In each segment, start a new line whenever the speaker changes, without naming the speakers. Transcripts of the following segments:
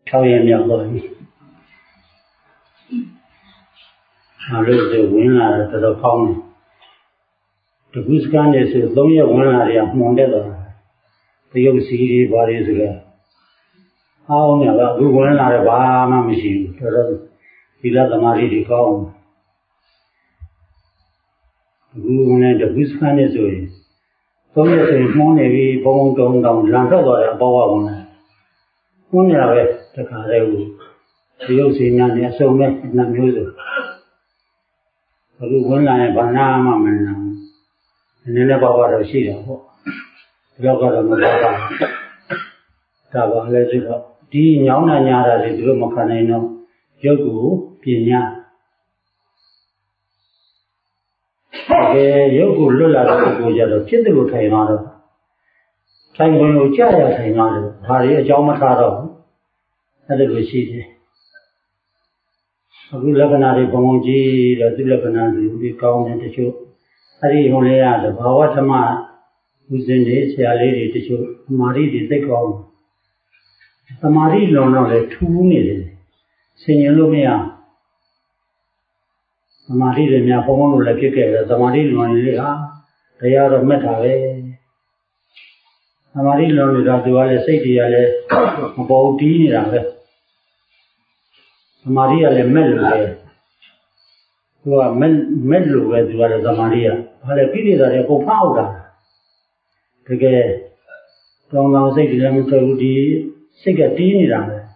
6 ရက်မြောက်သွားပြီအားလို့ဆိုဝင်လာတော့တော်ကောင်းတယ်တကူစကန်နေဆို3 ရက်ဝင်လာတယ်မှွန်တက်သွားတာတရုတ်စီတွေဘာတွေဆိုလဲအောင်းနေတာအခုဝင်လာတယ်ဘာမှမရှိဘူးတော်တော်ဒီလသမားတွေကောင်းအခုဝင်တဲ့တကူစကန်နေဆိုရင်3 ရက်ဆိုရင်မှွန်နေပြီဘုံတုံတောင်လန်ထွက်သွားတယ်အပေါ်ကဝင်လာမှွန်နေတာပဲတခါတည်းကိုတရုတ်စီများနဲ့အစုံနဲ့နှစ်မျိုးဆိုအခုဝင်လာရင်ဘာနာမှမနာဘူးနည်းနည်းပါးပါးတော့ရှိတာပေါ့ဒီလောက်ကတော့မပါပါဒါပါလဲဆိုတော့ဒီညောင်းတာညာတာတွေသူတို့မခံနိုင်တော့ရုပ်ကိုပြင်ညာတကယ်ရုပ်ကိုလွတ်လာတဲ့ပုဂ္ဂိုလ်ကြတော့ဖြစ်တယ်လို့ထိုင်သွားတော့ထိုင်ဝင်လို့ကြာရထိုင်သွားတယ်ဘာတွေအကြောင်းမထားတော့ဘူးအဲ့ဒါလိုရှိတယ်အခုလက္ခဏာတွေဘုံဘုံကြီးတော့သူလက္ခဏာတွေကောင်းတယ်တချို့အဲ့ဒီဟိုလေးရတော့ဘာဝဓမ္မဥစဉ်တွေဆရာလေးတွေတချို့သမာဓိတွေသိကောင်းသမာဓိလွန်တော့လေထူးနေတယ်ဆင်ញင်လို့မရသမာဓိတွေများဘုံဘုံလို့လည်းဖြစ်ခဲ့တယ်သမာဓိလွန်နေလေဟာတရားတော့မှတ်တာပဲသမာဓိလွန်နေတော့သူကလည်းစိတ်တွေကလည်းမပေါ်တီးနေတာပဲသမာဓိကလည်းမဲ့လို့ပဲသူကမဲ့လို့ပဲသူကလည်းသမာဓိကဘာလဲပြိဋ္ဌာတွေပုံဖောက်တာတကယ်တောင်းတောင်းစိတ်တွေလည်းမထွက်ဘူးဒီစိတ်ကတီးနေတာပဲ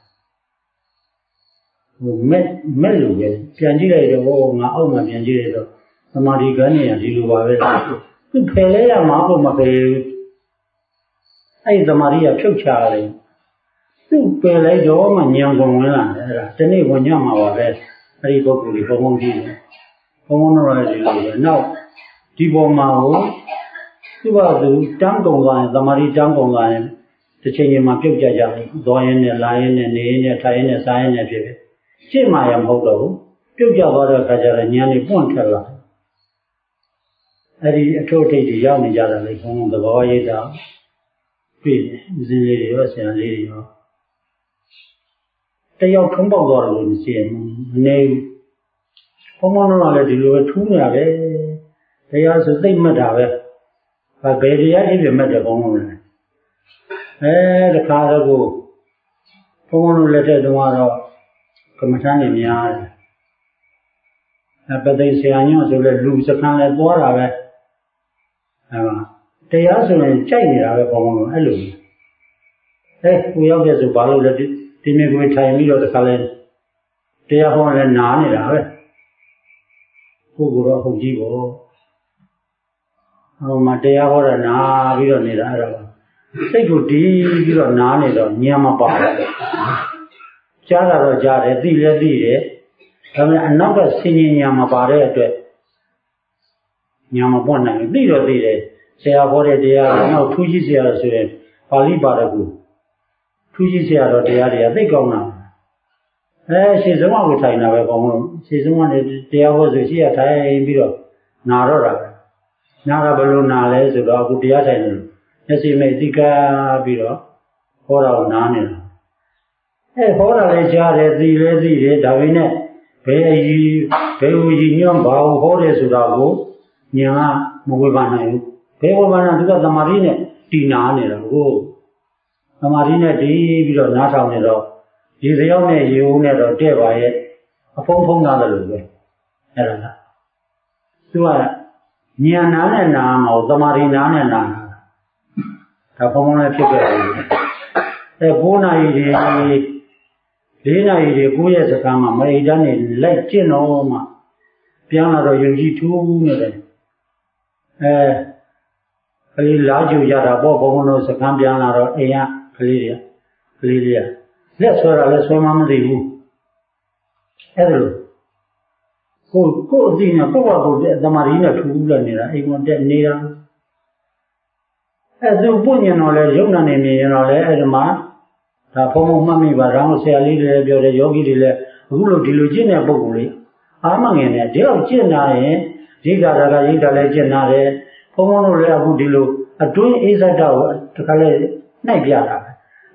ဟိုမဲ့လို့ပဲပြန်ကြည့်လိုက်တော့ဟောငါအောက်မှာပြန်ကြည့်လိုက်တော့သမာဓိကန်းနေရဒီလိုပါပဲသူဖယ်လဲရမှာပေါ့မဖယ်ဘူးအဲ့ဒီသမာဓိကဖြုတ်ချရတယ်သူ့ပယ်လိုက်တော့မှညံကုန်ဝင်လာတယ်အဲ့ဒါဒီနေ့ဝင်ညမှာပါပဲအဲ့ဒီပုဂ္ဂိုလ်ကြီးဘုံဘုံကြီးတယ်ဘုံဘုံတော့လည်းဒီလိုပဲနောက်ဒီပေါ်မှာဟိုသူ့ဘာသူတန်းကုန်သွားရင်သမာဓိတန်းကုန်သွားရင်တစ်ချိန်ချိန်မှာပြုတ်ကြကြတယ်သွားရင်နဲ့လာရင်နဲ့နေရင်နဲ့ထိုင်ရင်နဲ့စားရင်နဲ့ဖြစ်ဖြစ်ရှင်းမှရမဟုတ်တော့ဘူးပြုတ်ကြသွားတဲ့အခါကျတော့ဉာဏ်နဲ့ပွန့်ထက်လာအဲ့ဒီအထုပ်ထိပ်တွေရောက်နေကြတာလေဘုံဘုံသဘောရိပ်တာပြည့်ဦးစင်းလေးတွေရောဆရာလေးတွေရောတယောက်ထုံးပေါက်သွားတယ်လို့မရှိရင်မနေဘူးဘုံဘုံတော့လည်းဒီလိုပဲထူးနေတာပဲတရားဆိုသိမ့်မှတ်တာပဲဘယ်တရားဖြစ်ဖြစ်မှတ်တယ်ဘုံဘုံလည်းတခါတော့ကိုဘုံဘုံတို့လက်ထက်တုန်းကတော့ကမ္မထမ်းနေများတယ်ပသိဆရာညွန့်ဆိုလဲလူစခန်းလဲသွားတာပဲတရားဆိုရင်ကြိုက်နေတာပဲဘုံဘုံတို့အဲ့လိုကိုရောက်တဲ့ဆိုဘာလို့လဲဒီနေ့ကိုထိုင်ပြီးတော့တခါလဲတရားဟောလဲနားနေတာပဲကိုတော့ဟုတ်ကြီးပေါ့ဟိုမှာတရားဟောတာနားပြီးတော့နေတာအဲ့ဒါစိတ်ကိုတီးပြီးတော့နားနေတော့ညံမပါဘူးကြားတာတော့ကြားတယ်သိလည်းသိတယ်ဒါပေမဲ့အနောက်ကဆင်ញင်ညံမပါတဲ့အတွက်ညံမပွင့်နိုင်ဘူးသိတော့သိတယ်ဆရာဟောတဲ့တရားနောက်ထူးကြီးဆရာဆိုရင်ပါဠိပါရကုထူးကြီးဆရာတော်တရားတွေကသိကောင်းတာရှေ့ဆုံးကထိုင်တာပဲကောင်းလို့ရှေ့ဆုံးကနေတရားဟောဆိုရှေ့ကထိုင်ပြီးတော့နာတော့တာနာတာဘယ်လိုနာလဲဆိုတော့အခုတရားထိုင်တယ်မျက်စိမိတ်သိကပြီးတော့ဟောတာကိုနားနေတာဟောတာလည်းကြားတယ်သိလည်းသိတယ်ဒါပေမဲ့ဘယ်ဟိုရည်ညွှန်းဘာဟောတယ်ဆိုတာကိုညာမဝေဘာနိုင်ဘူးဘယ်ဝေဘာနာသူကသမာဓိနဲ့တည်နာနေတာကိုသမာဓိနဲ့တည်ပြီးတော့နားထောင်နေတော့ဒီစရောက်နဲ့ရေဦးနဲ့တော့တဲ့ပါရဲ့အဖုံးဖုံးသားတယ်လို့ပဲအဲ့ဒါကသူကဉာဏ်နာနဲ့နာမှာသမာဓိနာနဲ့နာဒါဘုံဘုံလည်းဖြစ်ခဲ့တယ်9 နာရီတွေ4 နာရီတွေ9 ရက်စကားမှာမအိတ်တန်းနေလိုက်ကျင့်တော့မှပြန်လာတော့ယုံကြည်ထူးနေတယ်ကလေးလာကြူရတာပေါ့ဘုံဘုံတို့စကားပြန်လာတော့အိမ်ကကလေးတွေကလက်ဆွဲတာလက်ဆွဲမှမသိဘူးအဲ့ဒါလို့ကိုအသိနဲ့ကိုယ့်ဘာကိုသမာဓိနဲ့ထူးလာနေတာအိမ်ကတက်နေတာသူပွင့်ညင်တော့လဲယုံနာနေမြင်ရင်တော့လဲအဲ့ဒီမှာဒါဘုံဘုံမှတ်မိပါတော့ဆရာလေးတွေလည်းပြောတယ်ယောဂီတွေလည်းအခုလိုဒီလိုကျင့်တဲ့ပုဂ္ဂိုလ်လေးအားမငင်နဲ့ဒီလောက်ကျင့်လာရင်ရိတ်တာကရိတ်တာလည်းကျင့်လာတယ်ဘုံဘုံတို့လည်းအခုဒီလိုအတွင်းအိဇတ်တော်ကိုတခါလဲနှိုက်ပြတာ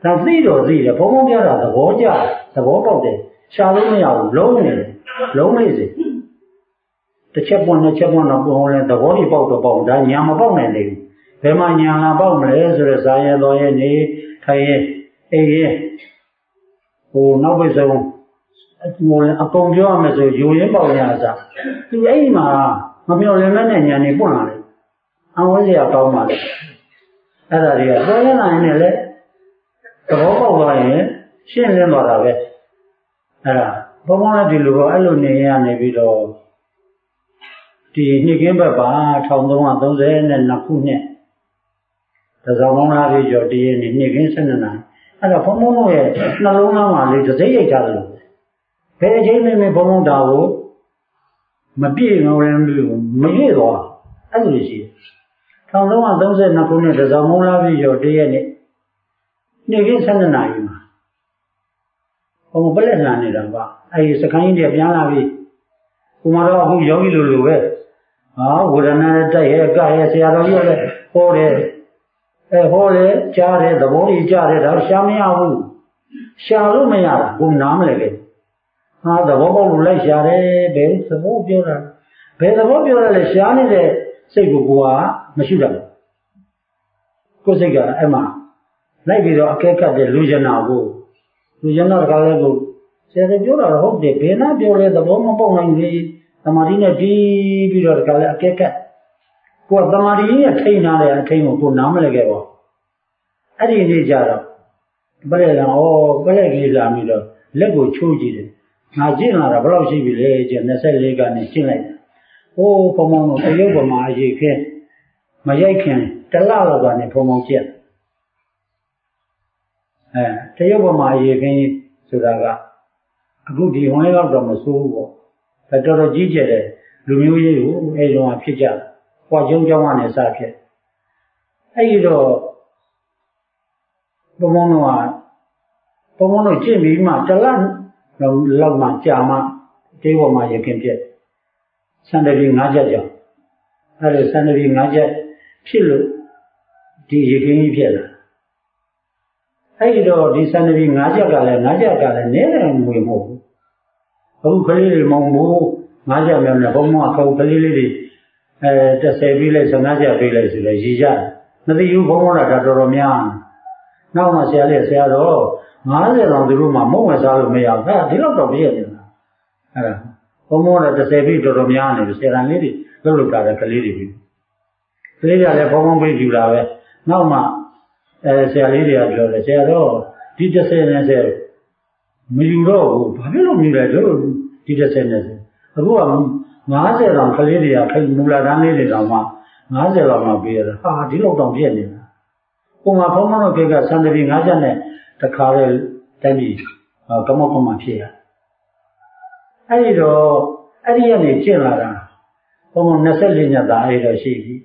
ဒါသိတော့သိတယ်ဘုံဘုံပြတာသဘောကျသဘောပေါက်တယ်ရှာလို့မရဘူးလုံးနေတယ်လုံးလေးစီတစ်ချက်ပွန်းနှစ်ချက်ပွန်းတော့ပုံလဲသဘောကြီးပေါက်တော့ပေါက်ဒါညာမပေါက်နိုင်သေးဘူးဘယ်မှာညာလာပေါက်မလဲဆိုတော့ဇာရဲတော်ရဲ့နေထိုင်ရဲ့အေးရဲ့ဟိုနောက်ပိတ်ဆုံးဟိုအကုန်ပြောရမယ်ဆိုယူရင်းပေါက်ရစားသူအဲ့မှာမပြောလင်းမဲ့ညာနေပွင့်လာတယ်အဝန်းစရာကောင်းပါလေအဲ့ဒါတွေကပေါ်ရလာရင်လည်းသဘောပေါက်သွားရင်ရှင်းလင်းသွားတာပဲအဲ့ဒါဘုံဘုံလည်းဒီလိုအဲ့လိုနေရနေပြီးတော့ဒီနှစ်ကင်းဘက်ပါ1332ခုနှစ်တစောင်းကောင်းလာပြီးကျော်တည်းနေ့နှစ်ကင်း12နှစ်အဲ့တော့ဘုံဘုံတို့ရဲ့နှလုံးသားမှာလေးတစ်စိတ်ရိတ်ထားတယ်လို့ဘယ်အချိန်မှမဘုံဘုံတာကိုမပြည့်ငုံရင်မရည်သွားအဲ့လိုရှိတယ်1332ခုနှစ်တစောင်းကောင်းလာပြီးကျော်တည်းနေ့နေ့ကင်း12နာရီမှာဘုံပလက်လာနေတာပါအဲဒီစကိုင်းကြီးတွေပြန်လာပြီကိုမတော်အခုယောဂီလိုပဲဟာဝေဒနာနဲ့တိုက်ရဲ့ကရဲ့ဆရာတော်ကြီးလည်းဟောတယ်ဟောတယ်ကြားတယ်သဘောကြီးကြားတယ်ဒါရှားမရဘူးရှားလို့မရဘူးကိုနားမလဲလေဟာသဘောပေါက်လို့လိုက်ရှားတယ်ဘယ်သဘောပြောတာဘယ်သဘောပြောရလဲရှားနေတဲ့စိတ်ကိုကမရှိတော့ဘူးကိုယ်စိတ်ကအဲ့မှာလိုက်ပြီးတော့အကဲခတ်တဲ့လူကျင်နာကိုလူကျင်နာကလည်းကိုဆရာပြောတာဟုတ်တယ်ဘယ်နာပြောလဲသဘောမပေါက်နိုင်ဘူးသမာဓိနဲ့တီးပြီးတော့ကလည်းအကဲခတ်ကိုယ်သမာဓိနဲ့ထိန်းထားတဲ့အထိန်းကိုနားမလဲခဲ့ပါအဲ့ဒီနေ့ကျတော့ပလက်လာပလက်ကြီးလာပြီးတော့လက်ကိုချိုးကြည့်တယ်ငါကျင့်လာတာဘယ်လောက်ရှိပြီလဲကျင့်24ကနေကျင့်လိုက်တယ်ဟိုးဘုံဘုံတို့တရုပ်ပမာအရေးခဲမရိုက်ခင်တလလောက်ကနေဘုံဘုံကျင့်တရုပ်ပမာအရေးခင်းဆိုတာကအခုဒီဝိုင်းတော့မဆိုးဘူးပေါ့ဒါတော်တော်ကြီးကျယ်တဲ့လူမျိုးရေးကိုအဲတုန်းကဖြစ်ကြတယ်။ပွားကျုံကျောင်းကနေစဖြစ်အဲဒီတော့ဘုံဘုံတို့ကျင့်ပြီးမှတလလောက်မှကြာမှတေးပေါ်မှာရခင်ဖြစ်စန္ဒပီ9ချက်ကြောင့်အဲဒီစန္ဒပီ9ချက်ဖြစ်လို့ဒီရခင်ကြီးဖြစ်လာအဲ့တော့ဒီစန္ဒပီ9ချက်ကလည်းနည်းတယ်မွေမဟုတ်ဘူးအခုကလေးတွေမုံဘူး9ချက်မျိုးနဲ့ဘုံမအခုကလေးလေးတွေ30ပြီးလိုက်15ချက်ပြီးလိုက်ဆိုလဲရည်ကြမသိဘူးဘုံတော့ဒါတော်တော်များနောက်မှဆရာတော်50တောင်သူတို့မှမုံဝယ်စားလို့မရဘူးဟာဒီလောက်တော့ပြည့်နေတာအဲ့ဒါဘုံတော့30ပြီးတော်တော်များနေတယ်ဆရာတန်လေးတွေလှုပ်တာကလေးတွေပြီးကလေးတွေကလည်းဘုံပြီးယူလာပဲနောက်မှဆရာလေးတွေကပြောတယ်ဆရာတော်ဒီ30နဲ့ဆရာမယူတော့ဘူးဘာဖြစ်လို့မယူလဲတို့ဒီ30နဲ့အခုက50တောင်ကလေးတွေကခိုင်မူလာတန်းလေးတွေတောင်မှ50လောက်မှပေးရတယ်ဟာဒီလောက်တောင်ပြည့်နေတာပုံမှာဘုံမတို့ခေတ်ကစံတပီ9ချက်နဲ့တခါလဲတိုက်ပြီးကမောက်ကမဖြစ်ရအဲ့ဒီတော့အဲ့ဒီကနေကျင့်လာတာဘုံ24ညသားအဲ့တော့ရှိပြီ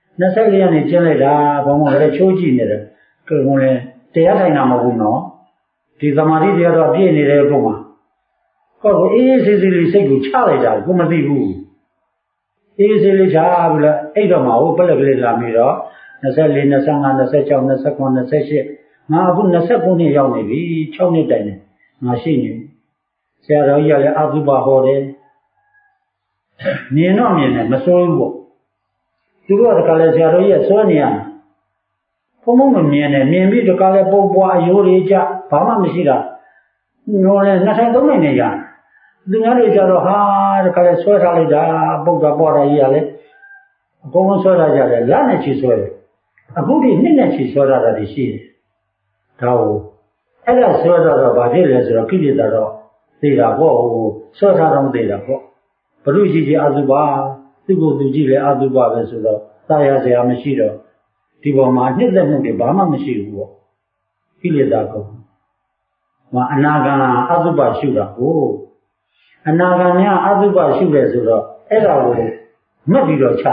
24ရက်နေကျင့်လိုက်တာဘုံကလည်းချိုးကြည့်နေတယ်ကိုယ်ကလည်းတရားထိုင်တာမဟုတ်ဘူးနော်ဒီသမာဓိတရားတော့ပြည့်နေတဲ့ပုံမှာဟုတ်အေးဆေးဆေးလေးစိတ်ကိုချလိုက်တာကိုမသိဘူးအေးဆေးလေးချပြီးလားအဲ့တော့မှဟိုပလက်ကလေးလာပြီးတော့24 25 26 29 28ငါအခု29နှစ်ရောက်နေပြီ6နှစ်တိုင်နေငါရှိနေဆရာတော်ကြီးကလည်းအသုဘဟောတယ်မြင်တော့မြင်တယ်မစိုးဘူးပေါ့သူတို့ကလည်းဆရာတော်ကြီးကစွဲနေရဘုံဘုံမမြင်နဲ့မြင်ပြီးတကလည်းပုံပွားအယိုးတွေကြဘာမှမရှိတာညောလဲ2ထိုင်3ထိုင်နေရသူများတွေကြတော့ဟာတကလည်းဆွဲထားလိုက်တာပုတ်တာပေါ်တာကြီးကလည်းအကုန်လုံးဆွဲထားကြတယ်လက်နဲ့ချီဆွဲတယ်အခုဒီနှစ်နဲ့ချီဆွဲထားတာတွေရှိတယ်ဒါဟုတ်အဲ့ဒါဆွဲတော့ဘာဖြစ်လဲဆိုတော့ကိလေသာတော့သိတာပေါ့ဟိုဆွဲထားတော့သိတာပေါ့ဘုရုရှိကြီးအသုဘသူ့ကိုယ်သူကြည့်လဲအသုဘပဲဆိုတော့သာယာစရာမရှိတော့ဒီပေါ်မှာနှစ်သက်မှုတွေဘာမှမရှိဘူးပေါ့ကိလေသာကုန်အနာဂံအသုဘရှုတာကိုအနာဂံများအသုဘရှုတယ်ဆိုတော့အဲ့ဒါကိုမှတ်ပြီးတော့ချ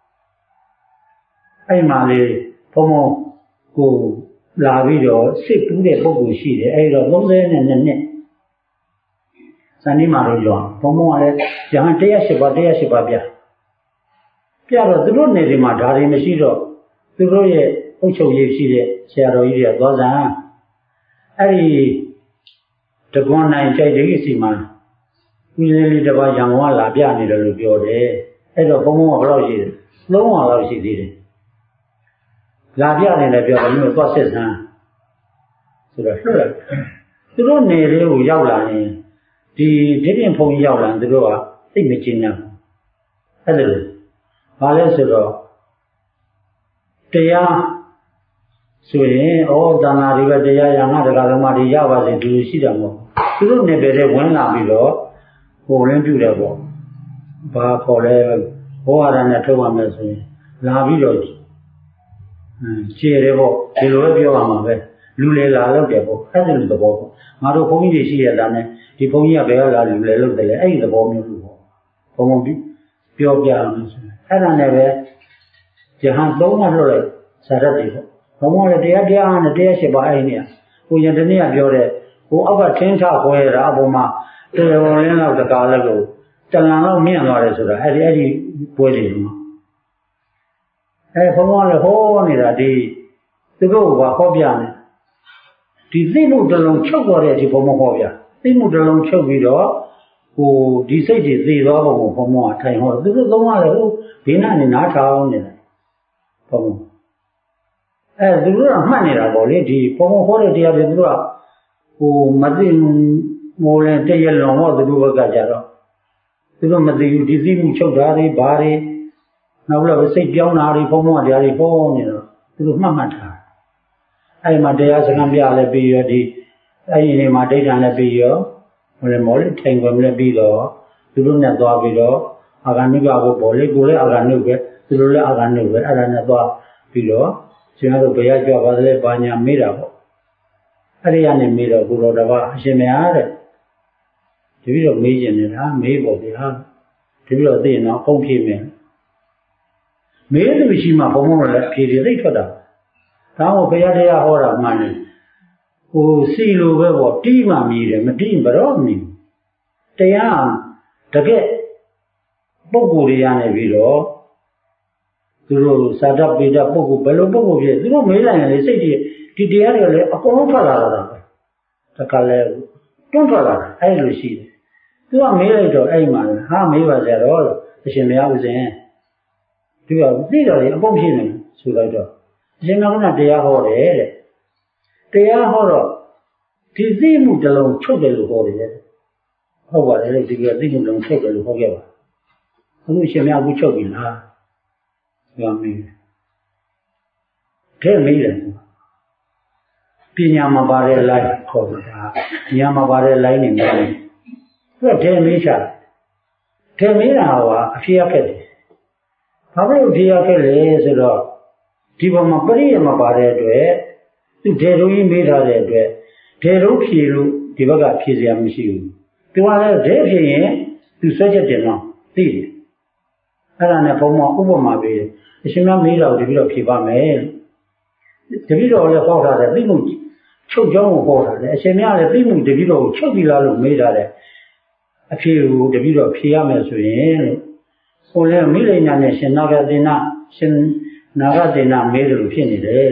အဲ့မှာလေဘုံဘုံကိုလာပြီးတော့စစ်ပူးတဲ့ပုဂ္ဂိုလ်ရှိတယ်အဲ့တော့32နှစ်ဇန်နီမာတို့ကြောဘုံဘုံကလည်းရဟန်း108ပါးပြတော့သူတို့နေဒီမှာဒါတွေမရှိတော့သူတို့ရဲ့အုပ်ချုပ်ရေးရှိတဲ့ဆရာတော်ကြီးတွေကသွားစံတကွန်နိုင်ကြိုက်တဲ့စီမှာဦးလေးတပါးရံဝါလာပြနေတယ်လို့ပြောတယ်အဲ့တော့ဘုံဘုံကဘယ်လောက်ရှိတယ်300လောက်ရှိသေးတယ်လာပြနေတယ်ပြောတယ်မျိုးသွားစစ်စမ်းဆိုတော့လွှတ်လိုက်သူတို့နေလေးကိုရောက်လာရင်ဒီပြင်ဖုံကြီးရောက်လာသူတို့ကသိမကျင်းဘူးအဲ့ဒါလို့ဘာလဲဆိုတော့တရားဆိုရင်ဩတဏှာတွေပဲတရားရငါတရားဓမ္မတွေရပါစေဒီလိုရှိတာမဟုတ်သူတို့နေပဲဝင်လာပြီးတော့ဟိုရင်းပြုတယ်ပေါ့ဘာခေါ်လဲဘောရနဲ့ထုတ်ရမယ်ဆိုရင်လာပြီးတော့ခြေတယ်ပေါ့ဒီလိုပဲပြောရမှာပဲလူလေလာလောက်တယ်ပေါ့အဲ့ဒီလိုသဘောပေါ့ငါတို့ဘုန်းကြီးတွေရှိရတာနဲ့ဒီဘုန်းကြီးကဘယ်ကလာလူလေလောက်တယ်လဲအဲ့ဒီသဘောမျိုးလို့ပေါ့ဘုံဘုံပြီးပြောပြအောင်ဆိုအဲ့ဒါနဲ့ပဲယဟန်3လွှတ်လိုက်ဇာတ်တွေပေါ့ဘုံဘုံလည်းတရားနဲ့တရားရှိပါအဲ့ဒီနေကိုရင်တနေ့ကပြောတဲ့ဟိုအောက်ကထင်းချခွဲတာအပေါ်မှာတရားဝင်လင်းလောက်တကားလည်းကိုတလန်လောက်မြင့်သွားတယ်ဆိုတာအဲ့ဒီပွဲတွေမှာဘုံဘုံလည်းဟောနေတာဒီသူတို့ကဟောပြနေဒီသိမှုတစ်လုံးချုပ်သွားတဲ့အချိန်ဘုံဘုံဟောပြသိမှုတစ်လုံးချုပ်ပြီးတော့ဟိုဒီစိတ်တွေသိသွားပုံကိုဘုံဘုံကထိုင်ဟောသူတို့သုံးရလေဟိုဘေးနာနေနားထောင်နေတယ်ဘုံဘုံသူတို့ကမှတ်နေတာပေါ့လေဒီဘုံဘုံဟောတဲ့တရားတွေသူတို့ကဟိုမသိမိုးလဲတည့်ရလွန်ဟောသူတို့ဘက်ကကြတော့သူတို့မသိဘူးဒီသိမှုချုပ်တာတွေဘာတွေနောက်လည်းစိတ်ပြောင်းတာတွေဘုံဘုံကတရားတွေဟောနေတော့သူတို့မှတ်ထားအဲ့မှာတရားစကားပြလည်းပြီးရောဒီအဲ့ဒီနေမှာဒိဋ္ဌာန်လည်းပြီးရောဟိုလည်းမော်လေးထိုင်ကုန်လည်းပြီးတော့သူတို့နဲ့သွားပြီးတော့အာဂန္တုကကိုပေါ်လေကိုလည်းအာဂန္တုပဲသူတို့လည်းအာဂန္တုပဲအဲ့ဒါနဲ့သွားပြီးတော့ကျွန်တော်တို့ဘယ်ရကြွပါသလဲဘာညာမေးတာပေါ့အဲ့ဒီကနေမေးတော့ကိုတော်တပါအရှင်မယားတဲ့ဒီပြီးတော့မေးကျင်နေတာမေးပေါ့ဗျာဒီပြီးတော့သိရင်တော့ဖုံးဖြေမယ်မေးလို့ရှိမှဘုံဘုံလည်းဖြေသိထွက်တာဒါမှဘုရားတရားဟောတာမှန်တယ်ဟိုစီလိုပဲပေါ့တီးမှမြည်တယ်မတီးဘရောမြည်တရားတကယ်ပုဂ္ဂိုလ်တွေရနေပြီးတော့သူတို့စာတတ်ပေတတ်ပုဂ္ဂိုလ်ဘယ်လိုပုဂ္ဂိုလ်ဖြစ်သူတို့မေးလိုက်ရင်လေစိတ်ဒီတရားတွေလည်းအကုန်လုံးထွက်လာတာပဲတခါလဲတွန်းထွက်လာတာအဲ့လိုရှိတယ်သူကမေးလိုက်တော့အဲ့မှာဟာမေးပါကြတော့အရှင်မရဘူးစဉ်သူကသိတော်ကြီးအပုံဖြစ်နေဆိုလိုက်တော့အရှင်မကတရားဟောတယ်တဲ့တရားဟောတော့ဒီသိမှုတစ်လုံးချုပ်တယ်လို့ဟောတယ်ဟုတ်ပါတယ်လေဒီကသိမှုတစ်လုံးချုပ်တယ်လို့ဟောခဲ့ပါအခုရှင်မအခုချုပ်ပြီလားပြောမေးတဲ့မေးတယ်ပညာမှာပါတဲ့ line ခေါ်တာဉာဏ်မှာပါတဲ့ line နေမယ်သူကတဲမေးချတဲမေးတာကအဖြေရခဲ့တယ်ဘာဖြစ်လို့ဖြေရခဲ့လဲဆိုတော့ဒီပေါ်မှာပရိယမပါတဲ့အတွက်သူဒေရုံကြီးမေးထားတဲ့အတွက်ဒေရုံဖြေလို့ဒီဘက်ကဖြေစရာမရှိဘူးသူကလည်းဒေဖြေရင်သူဆွဲချက်တင်တော့သိတယ်အဲ့ဒါနဲ့ဘုံမဥပမာပေးတယ်အရှင်မမေးတော့တပည့်တော်ဖြေပါမယ်တပည့်တော်လည်းဟောထားတယ်သိမှုချုပ်ကြောင်းကိုဟောထားတယ်အရှင်မလည်းသိမှုတပည့်တော်ကိုချုပ်ပြီလားလို့မေးထားတယ်အဖြေကိုတပည့်တော်ဖြေရမယ်ဆိုရင်လို့ဟိုလည်းမိလိန်ညာနဲ့ရှင်နာဂတိနာရှင်နာဂတိနာမေးတယ်လို့ဖြစ်နေတယ်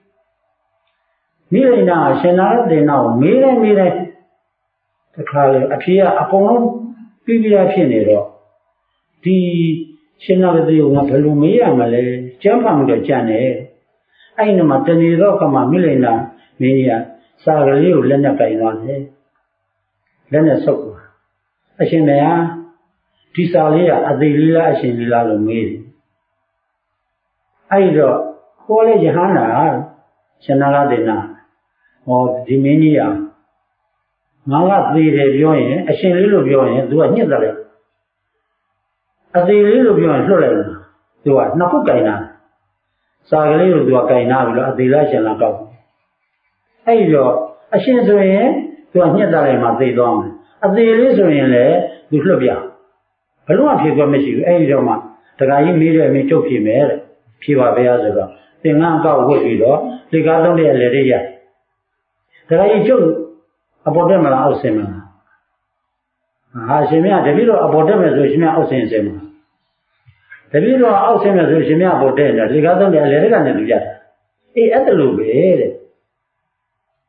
မိလိန်ညာရှင်နာဂတိနာကိုမေးတယ်တခါလေအဖြေကအကုန်လုံးပြီးပြဖြစ်နေတော့ဒီရှင်နာဂတိကိုငါဘယ်လိုမေးရမလဲကျမ်းဖတ်မှုတော့ကြံ့တယ်အဲ့ဒီမှာတဏီတော့ကမှမိလိန်ညာမင်းကြီးကစာကလေးကိုလက်နဲ့ကင်သွားတယ်လက်နဲ့ဆုပ်သွားအရှင်ဘုရားဒီစာလေးကအသေးလေးလားအရှင်လေးလားလို့မေးတယ်အဲ့တော့ခေါ်လေယဟန္တာရှင်နာဂတိနာဟောဒီမင်းကြီးကငါကသေတယ်ပြောရင်အရှင်လေးလို့ပြောရင်သူကညှစ်တယ်လေအသေးလေးလို့ပြောရင်လွှတ်လိုက်တယ်သူကနှစ်ခုကင်တာစာကလေးကိုသူကကင်နာပြီးတော့အသေးလားရှင်လားကောက်အဲ့တော့အရှင်ဆိုရင်သူကညှစ်တယ်လိုက်မှသေသွားမယ်အသေးလေးဆိုရင်လည်းသူလွှတ်ပြဘလို့ဖြေခွင့်မရှိဘူးအဲ့ဒီတော့မှတခါကြီးမေးတယ်မင်းကျုပ်ဖြေမယ်တဲ့ဖြေပါဗျာဆိုတော့သင်္ကန်းအကောက်ဝတ်ပြီးတော့လေကားသုံးတဲ့လေရိပ်ရတခါကြီးကျုပ်အပေါ်တက်မလားအောက်ဆင်းမလားဟာရှင်မြတ်တပည့်တော်အပေါ်တက်မယ်ဆိုရှင်မြတ်အောက်ဆင်းမလားတပည့်တော်အောက်ဆင်းမယ်ဆိုရှင်မြတ်အပေါ်တက်တယ်လေကားသုံးတဲ့လေရိပ်ကနေလူကြတယ်အေးအဲ့ဒါလိုပဲတဲ့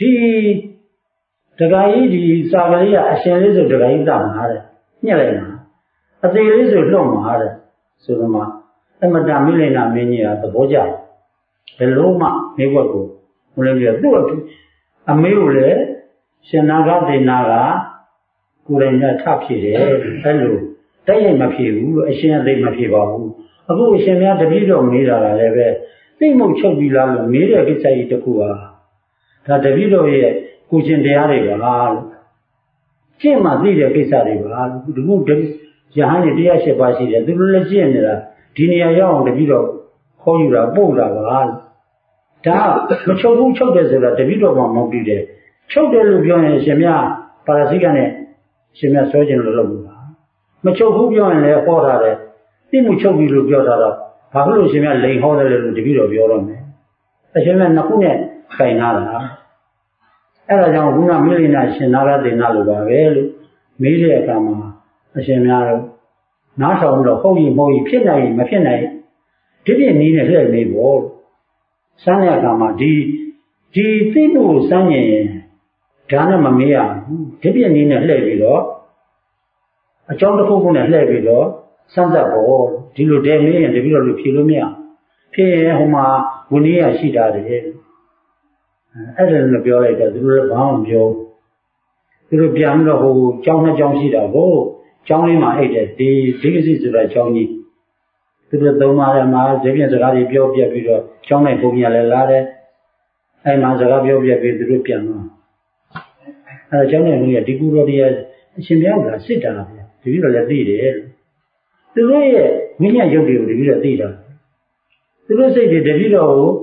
တခါကြီးဒီစာကလေးကအရှင်လေးဆိုတခါကြီးတတ်မှာတဲ့ညက်လိုက်မှာအသေးလေးဆိုလွတ်မှာတဲ့ဆိုတော့မှအမတန်မိလိန်နာမင်းကြီးကသဘောကျဘယ်လို့မှမိဘကိုမလို့ပြသူ့အမေကိုလည်းရှင်နာဂဒေနာကကိုယ်တိုင်ကထဖြစ်တယ်အဲ့လိုတိုက်ရိုက်မဖြစ်ဘူးလို့အရှင်အသိမဖြစ်ပါဘူးအခုအရှင်များတပည့်တော်မေးတာလည်းပဲသိမှုချုပ်ပြီးလားလို့မေးတဲ့ကိစ္စကြီးတစ်ခုပါဒါတပည့်တော်ရဲ့ကိုရှင်တရားတွေပါလို့ကျင့်မှသိတဲ့ကိစ္စတွေပါလို့ဒီခုရဟန်းကြီး108ပါးရှိတယ်သူတို့လည်းကျင့်နေတာဒီနေရာရောက်အောင်တပည့်တော်ခေါ်ယူတာပို့တာပါလို့ဒါမချုပ်ဘူးချုပ်တယ်ဆိုတာတပည့်တော်မှမဟုတ်ဘူးတဲ့ချုပ်တယ်လို့ပြောရင်ရှင်များပါရစိကနဲ့ရှင်များဆွဲခြင်းလို့လုပ်လို့လားမချုပ်ဘူးပြောရင်လည်းဟောတာတယ်သိမှုချုပ်ပြီလို့ပြောတာတော့ဘာလို့ရှင်များလိန်ဟောတယ်လို့တပည့်တော်ပြောတော့မယ်အရှင်များနှစ်ခုနဲ့ခိုင်နာတာအဲ့ဒါကြောင့်ခုနမိလိနာရှင်နာဂဒေနာလိုပါပဲလို့မေးတဲ့အခါမှာအရှင်များတော့နားထောင်ပြီးတော့ဟုတ်ရင်မဟုတ်ရင်ဖြစ်နိုင်ရင်မဖြစ်နိုင်ဒီပြည့်နည်းနဲ့လှည့်နေပေါ့စမ်းတဲ့အခါမှာဒီသိမှုကိုစမ်းရင်ဒါနဲ့မမေးရဘူးဒီပြည့်နည်းနဲ့လှည့်ပြီးတော့အကြောင်းတစ်ခုခုနဲ့လှည့်ပြီးတော့စမ်းသပ်ပေါ့ဒီလိုတည်းမေးရင်တပည့်တော်လူဖြေလို့မရဖြစ်ရင်ဟိုမှာဝိနည်းရရှိတာတယ်အဲ့ဒါလည်းပြောလိုက်တော့သူတို့ဘာမှမပြောသူတို့ပြန်ပြီးတော့ဟိုကျောင်းနှစ်ကျောင်းရှိတာကိုကျောင်းလေးမှာအိတ်တယ်ဒီဒိဋ္ဌိစီဆိုတာကျောင်းကြီးသူတို့သုံးပါးတယ်မှာဈေးပြင်စကားတွေပြောပြပြီးတော့ကျောင်းနဲ့ဘုံညာလည်းလာတယ်အဲ့မှာစကားပြောပြပြီးသူတို့ပြန်သွားအဲ့ကျောင်းနဲ့ဘုံညာဒီကူတော်တရားအရှင်ဘုရားကစစ်တာဗျာတပည့်တော်လည်းသိတယ်သူတို့ရဲ့ဝိညာဉ်ရုပ်တွေကိုတပည့်တော်သိတာသူတို့စိတ်တွေတပည့်တော်ကို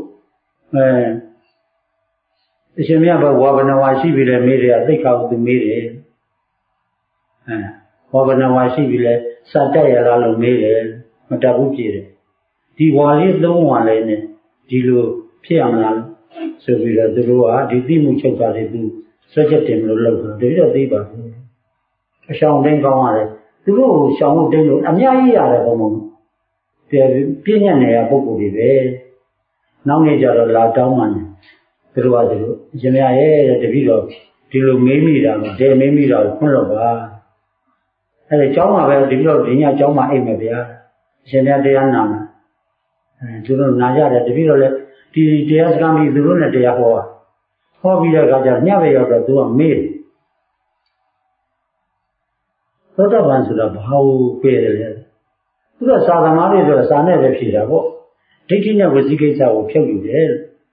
အရှင်မြတ်ဘဝဘနဝါရှိပြီလေမေးတယ်သိက္ခာကိုသူမေးတယ်ဝဘနဝါရှိပြီလေစတက်ရလားလို့မေးတယ်မတတ်ဘူးပြေတယ်ဒီဝါလေးသုံးဝါလေးနဲ့ဒီလိုဖြစ်အောင်လားဆိုပြီးတော့သူတို့ကဒီသိမှုချုပ်တာတွေသူဆွဲချက်တင်လို့လုပ်တယ်တပည့်တော်သိပါဘူးအရှောင်တိုင်းကောင်းရတယ်သူတို့ကိုရှောင်ဖို့တင်းလို့အများကြီးရတယ်ဘုံဘုံပြည့်ညတ်နေတဲ့ပုံကိုယ်တွေပဲနောက်နေ့ကျတော့လာတောင်းမှန်းသူတို့ကသူတို့အရှင်မရဲ့တပည့်တော်ဒီလိုမေးမိတာတော့တဲမေးမိတာကိုခွင့်တော့ပါအဲ့ဒါကျောင်းမှာပဲတပည့်တော်ဒီညကျောင်းမှာအိပ်မယ်ဗျာအရှင်မတရားနာမှာသူတို့နာကြတယ်တပည့်တော်လည်းဒီတရားစကားပြီးသူတို့နဲ့တရားဟောပြီးတဲ့အခါကျညပဲရောက်တော့သူကမေးသောတပန်ဆိုတာဘာကိုပြည့်တယ်လဲသူကစာသမားတွေဆိုစာနဲ့ပဲဖြေတာပေါ့ဒိဋ္ဌိနဲ့ဝစီကိစ္စကိုဖြုတ်ယူတယ်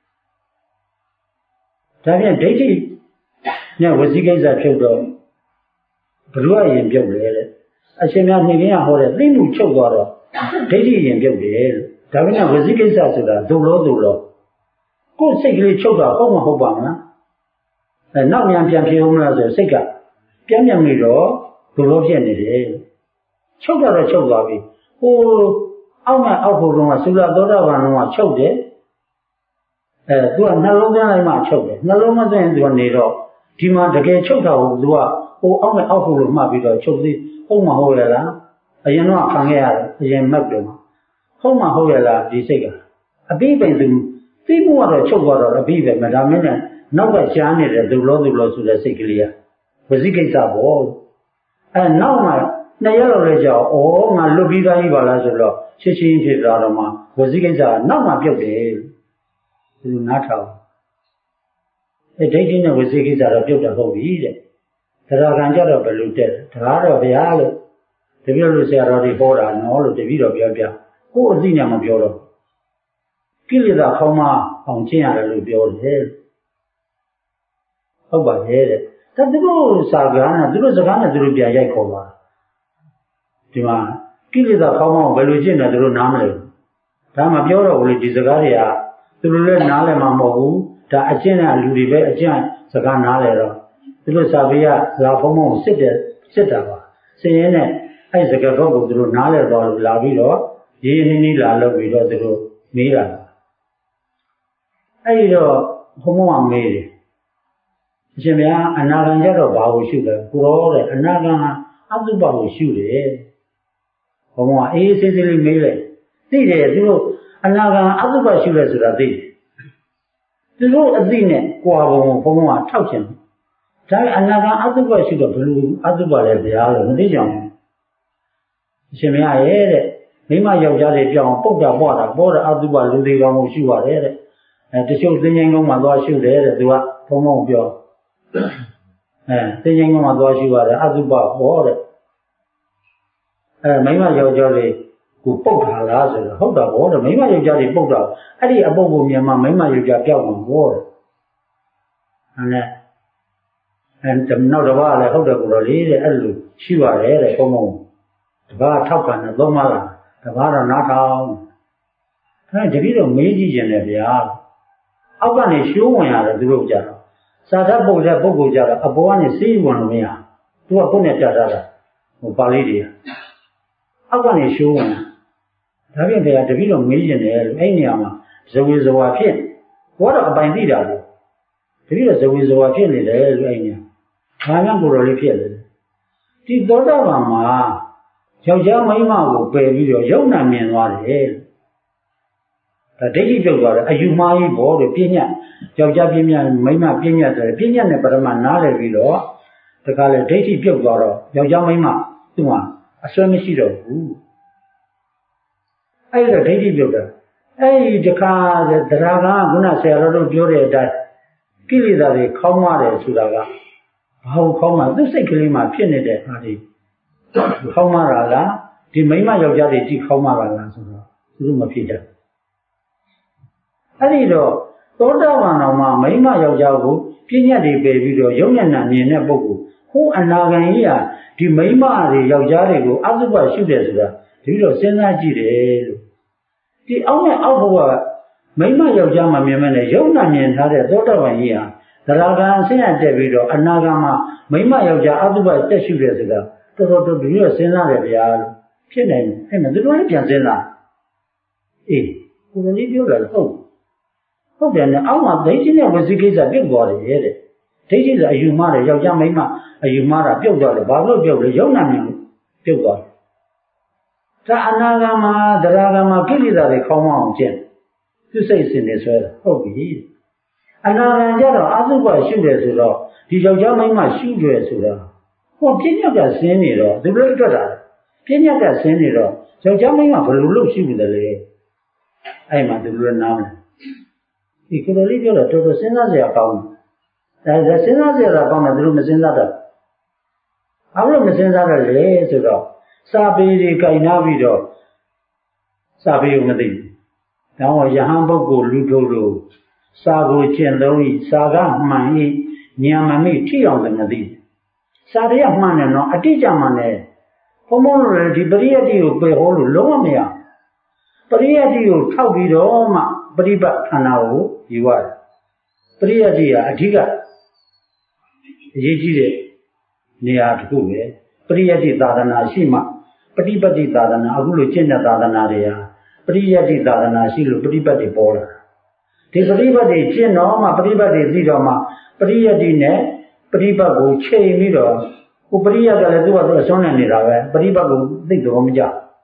ဒါပြန်ဒိဋ္ဌိနဲ့ဝစီကိစ္စဖြုတ်တော့ဘလို့အရင်ပြုတ်လဲတဲ့အရှင်များနှင်ခင်းရဟောတဲ့သိမှုချုပ်သွားတော့ဒိဋ္ဌိရင်ပြုတ်တယ်လို့ဒါပြန်ဝစီကိစ္စဆိုတာဒုလောကိုယ်စိတ်ကလေးချုပ်တာဟုတ်မဟုတ်ပါမလားနောက်မြန်ပြန်ပြေအောင်လားဆိုစိတ်ကပြန်မိတော့ဒုလောဖြစ်နေတယ်ချုပ်တော့ချုပ်သွားပြီဟိုအောက်မှာအောက်ဖို့တော့သုလသောတာပန်တော့ချုပ်တယ်သူကနှလုံးသွင်းလိုက်မှချုပ်တယ်နှလုံးမသွင်းသူကနေတော့ဒီမှာတကယ်ချုပ်တာကိုသူကဟိုအောက်မဲ့အောက်ဖို့လို့မှတ်ပြီးတော့ချုပ်သေးဟုတ်မဟုတ်ရလားအရင်တော့ခံခဲ့ရတယ်အရင်မှတ်တယ်ဟုတ်မဟုတ်ရလားဒီစိတ်ကအပိပိန်သူသိမှုကတော့ချုပ်သွားတော့အပိပဲမဒါမင်းနဲ့နောက်ကရှားနေတဲ့သူလောဆိုတဲ့စိတ်ကလေးကဝစီကိစ္စပေါ့နောက်မှနှစ်ရက်လောက်လဲကြောက်ငါလွတ်ပြီးသားကြီးပါလားဆိုတော့ရှင်းဖြစ်သွားတော့မှဝစီကိစ္စကနောက်မှပြုတ်တယ်သူနားထောင်ဒိဋ္ဌိနဲ့ဝစီကိစ္စတော့ပြုတ်တာဟုတ်ပြီတဲ့တရားခံကြတော့ဘယ်လိုတက်တရားတော့ဗျာလို့တပည့်တော်ဆရာတော်တွေဟောတာနော်လို့တပည့်တော်ပြောပြကိုယ်အသိဉာဏ်မပြောတော့ကိလေသာခေါင်းမအောင်ကျင့်ရတယ်လို့ပြောတယ်ဟုတ်ပါရဲ့တဲ့ဒါသူတို့စာကားနဲ့သူတို့စကားနဲ့သူတို့ပြန်ရိုက်ခေါ်သွားဒီမှာကိလေသာခေါင်းမအောင်ဘယ်လိုကျင့်တယ်သူတို့နားမလဲဒါမှပြောတော့ဘူးလေဒီစကားတွေကသူတို့လည်းနားလည်မှာမဟုတ်ဘူးဒါအကျင့်နဲ့လူတွေပဲအကျင့်စကားနားလည်တော့သူတို့စာပေကလာဖုံးဖုံးစစ်တာပါစင်ရင်နဲ့အဲ့စကားတော့ကိုသူတို့နားလည်သွားလို့လာပြီးတော့ရင်းနှီးလာလို့ပြီးတော့သူတို့မေးတာအဲ့တော့ဘုံဘုံကမေးတယ်အရှင်ဗျာအနာဂံကြတော့ဘာကိုရှုလဲကိုရောတဲ့အနာဂံအတုပကိုရှုတယ်ဘုံဘုံကအေးစေးစေးလေးမေးလိုက်သိတယ်သူတို့အနာဂံအတုပရှုလဲဆိုတာသိတယ်သူတို့အသိနဲ့ကြွားပုံဘုံကထောက်ချင်ဒါပေမဲ့အနာဂတ်အတုပရှိတော့ဘယ်လိုအတုပလဲဗျာလို့မသိကြဘူးအရှင်မရရဲ့တဲ့မိမယောက်ျားတွေပြောင်းပုတ်တာပွားတာပေါ်တဲ့အတုပလူတွေကောင်းမှုရှိပါတယ်တဲ့တချို့သင်္ချိုင်းကုန်းမှာသွားရှုတယ်တဲ့သူကဘုံဘုံပြောသင်္ချိုင်းကုန်းမှာသွားရှုရတယ်အတုပပေါ်တဲ့မိမယောက်ျားတွေကိုပုတ်တာလားဆိုတော့ဟုတ်တာဘောတဲ့မိမယောက်ျားတွေပုတ်တာအဲ့ဒီအပုတ်ကိုမြန်မာမိမယောက်ျားပြောက်မှာဘောတဲ့နောက်တစ်ပါးလည်းဟုတ်တယ်ကိုတော့လေးတဲ့အဲ့လိုရှိပါတယ်တဲ့ဘုံဘုံတစ်ပါးထောက်ခံတယ်သုံးပါးလားတစ်ပါးတော့နားထောင်အဲ့တတိတော့မေးကြည့်ခြင်းတယ်ဗျာအောက်ကနေရှိုးဝင်ရတယ်သူတို့ကြတော့စာထပ်ပုတ်တဲ့ပုဂ္ဂိုလ်ကြတော့အပေါ်ကနေစေးဝင်လို့မရသူကကိုယ်နဲ့ပြထားတာပါဠိတွေအောက်ကနေရှိုးဝင်ဒါပြင်ဗျာတတိတော့မေးခြင်းတယ်လို့အဲ့နေရာမှာဇဝေဇဝါဖြစ်ဘောတော့အပိုင်သိတာလို့တတိတော့ဇဝေဇဝါဖြစ်နေတယ်လို့အဲ့နေရာဘာမှကိုယ်တော်လေးဖြစ်တယ်ဒီသောတာပန်မှာယောက်ျားမိန်းမကိုပယ်ပြီးတော့ယုံနာမြင်သွားတယ်ဒါဒိဋ္ဌိပြုတ်သွားတယ်အယူမှားကြီးဘောလို့ပြညတ်ယောက်ျားပြညတ်မိန်းမပြညတ်ဆိုတယ်ပြညတ်နဲ့ပရမနားလည်ပြီးတော့တခါလေဒိဋ္ဌိပြုတ်သွားတော့ယောက်ျားမိန်းမသူ့မှာအစွဲမရှိတော့ဘူးအဲ့ဒါဒိဋ္ဌိပြုတ်တာအဲ့ဒီတခါတရားကခုနဆရာတော်တို့ပြောတဲ့အတိုင်းကိလေသာတွေခေါင်းမတယ်ဆိုတာကဘာလို့ခေါင်းမသူ့စိတ်ကလေးမှာဖြစ်နေတဲ့ဟာဒီခေါင်းမတာလားဒီမိန်းမယောက်ျားတွေကြည့်ခေါင်းမတာလားဆိုတော့သူတို့မဖြစ်တတ်အဲ့ဒီတော့သောတာပန်တော်မှာမိန်းမယောက်ျားကိုပြည့်ညတ်တွေပယ်ပြီးတော့ယုံညံ့နာမြင်တဲ့ပုဂ္ဂိုလ်ဟိုအနာဂံကြီးဟာဒီမိန်းမတွေယောက်ျားတွေကိုအသုဘရှုတယ်ဆိုတာဒီလိုစဉ်းစားကြည့်တယ်လို့ဒီအောက်နဲ့အောက်ဘုရားမိန်းမယောက်ျားမှမြင်မဲ့နဲ့ယုံနာမြင်ထားတဲ့သောတာပန်ကြီးဟာသရဂံအဆင့်အတက်ပြီးတော့အနာဂံမှာမိန်းမယောက်ျားအသုဘတက်ရှုတယ်ဆိုတာတော်တော်ဒီလိုစဉ်းစားတယ်ဗျာလို့ဖြစ်နိုင်တယ်အဲ့မှာသူတို့လည်းပြန်စဉ်းစားအေးကိုယ်ကြီးပြောတာလည်းဟုတ်တယ်နဲ့အောက်မှာဒိဋ္ဌိနဲ့ဝစီကိစ္စပြုတ်သွားတယ်တဲ့ဒိဋ္ဌိဆိုအယူမှားတယ်ယောက်ျားမိန်းမအယူမှားတာပြုတ်သွားတယ်ဘာလို့ပြုတ်လဲယုံနာမြင်လို့ပြုတ်သွားတယ်ဒါအနာဂံမှာသရဂံမှာကိလေသာတွေခေါင်းမအောင်ကျင့်သူစိတ်စင်နေဆွဲတာဟုတ်ပြီအနာဂံကျတော့အသုဘရှုတယ်ဆိုတော့ဒီယောက်ျားမိန်းမရှုတယ်ဆိုတာဟိုပြဉ္ညာကဆင်းနေတော့သူတို့တွေ့တာပြဉ္ညာကဆင်းနေတော့ယောက်ျားမိန်းမဘယ်လိုလုပ်ရှုတယ်လဲအဲ့မှာသူတို့နားမလဲဒီကိုယ်လေးပြောတော့တော်တော်စဉ်းစားစရာကောင်းတယ်ဒါစဉ်းစားစရာကောင်းတယ်သူတို့မစဉ်းစားတော့ဘာလို့မစဉ်းစားရလဲဆိုတော့စာပေတွေကင်နာပြီးတော့စာပေကိုမသိဘူး။ဒါမှယဟန်ပုဂ္ဂိုလ်လူတို့လိုစာကိုကျင့်သုံးဤစာကမှန်ဤဉာဏ်မမိထိအောင်လည်းမသိဘူး။စာတွေကမှန်တယ်နော်အတိအကျမှန်တယ်။ဘုံဘုံလိုဒီပရိယတ်တိကိုပယ်ဟောလို့လုံးဝမရ။ပရိယတ်တိကိုထောက်ပြီးတော့မှပရိပတ်ခန္ဓာကိုယူရတယ်။ပရိယတ်တိကအဓိကအရေးကြီးတဲ့နေရာတစ်ခုပဲ။ပရိယတ်တိသာသနာရှိမှပฏิပတ်တိသာသနာအခုလိုကျင့်တဲ့သာသနာတွေဟာပရိယတ်တိသာသနာရှိလို့ပฏิပတ်တိပေါ်လာဒီပฏิပတ်တိကျင့်တော့မှပฏิပတ်တိသိတော့မှပရိယတ်တိနဲ့ပฏิပတ်ကိုချိန်ပြီးတော့ဟိုပရိယတ်ကလည်းသူ့ဘာသူအစွမ်းနဲ့နေတာပဲပฏิပတ်ကိုသိတော့မကြ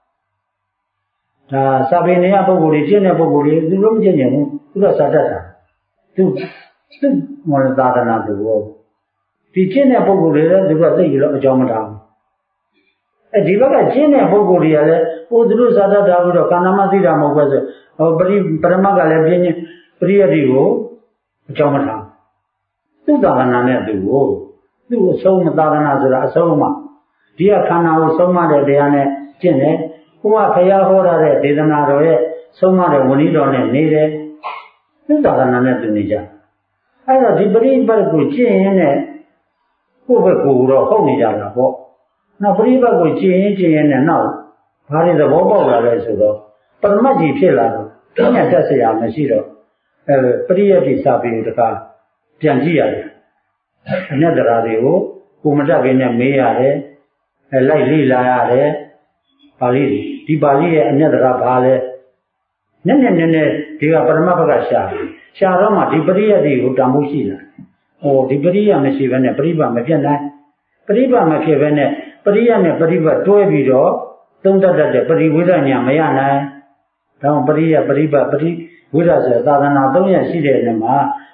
ဒါစာပေနေရပုဂ္ဂိုလ်တွေကျင့်တဲ့ပုဂ္ဂိုလ်တွေသူတို့မကျင့်ကြဘူးသူကစာတတ်တာသူမော်သာသနာသူဒီကျင့်တဲ့ပုဂ္ဂိုလ်တွေလည်းသူကသိကြလို့အကြောင်းမထားဘူးဒီဘက်ကကျင်းတဲ့ပုဂ္ဂိုလ်တွေကလည်းဟိုသူတို့ဇာတထားပြီးတော့ကာဏမသိတာမဟုတ်ပဲဆိုဟောပရမတ်ကလည်းပြင်းပရိယတ်တိကိုအကြောင်းမထားသူ့သာသနာနဲ့သူကိုသူ့အဆုံးသာသနာဆိုတာအဆုံးမှဒီကခန္ဓာကိုဆုံးမတဲ့တရားနဲ့ကျင့်တယ်ဟိုကဘုရားဟောထားတဲ့ဒေသနာတော်ရဲ့ဆုံးမတဲ့ဝဏ္ဏီတော်နဲ့နေတယ်သူ့သာသနာနဲ့သူနေကြအဲ့တော့ဒီပရိပတ်ကိုကျင့်ရင်းနဲ့ကိုယ့်ဘက်ကိုတော့ဟုတ်နေကြတာပေါ့နောက်ပရိပတ်ကိုကျင့်ရင်နဲ့နောက်ဘာတွေသဘောပေါက်လာလဲဆိုတော့ပရမတ်ကြီးဖြစ်လာတော့ပြဉ္ညာတက်เสียမရှိတော့ပရိယတ်တိစာပေတကားပြန်ကြည့်ရတယ်အနတ္တရာတွေကိုကိုမတတ်ခင်နဲ့မေးရတယ်လိုက်လေ့လာရတယ်ပါဠိဒီပါဠိရဲ့အနတ္တရာဘာလဲနည်းနည်းဒီကပရမတ်ဘက်ကရှာတော့မှဒီပရိယတ်တိကိုတန်ဖိုးရှိလာဟိုဒီပရိယတ်မရှိဘဲနဲ့ပရိပတ်မပြတ်နိုင်ပရိပတ်မဖြစ်ဘဲနဲ့ပရိယတ်နဲ့ပရိပတ်တွဲပြီးတော့သုံးတတ်တဲ့ပရိဝိဒညာမရနိုင်ဒါကြောင့်ပရိယတ်ပရိပတ်ပရိဝိဒဆိုသာသနာ၃ရပ်ရှိတဲ့နေမှာ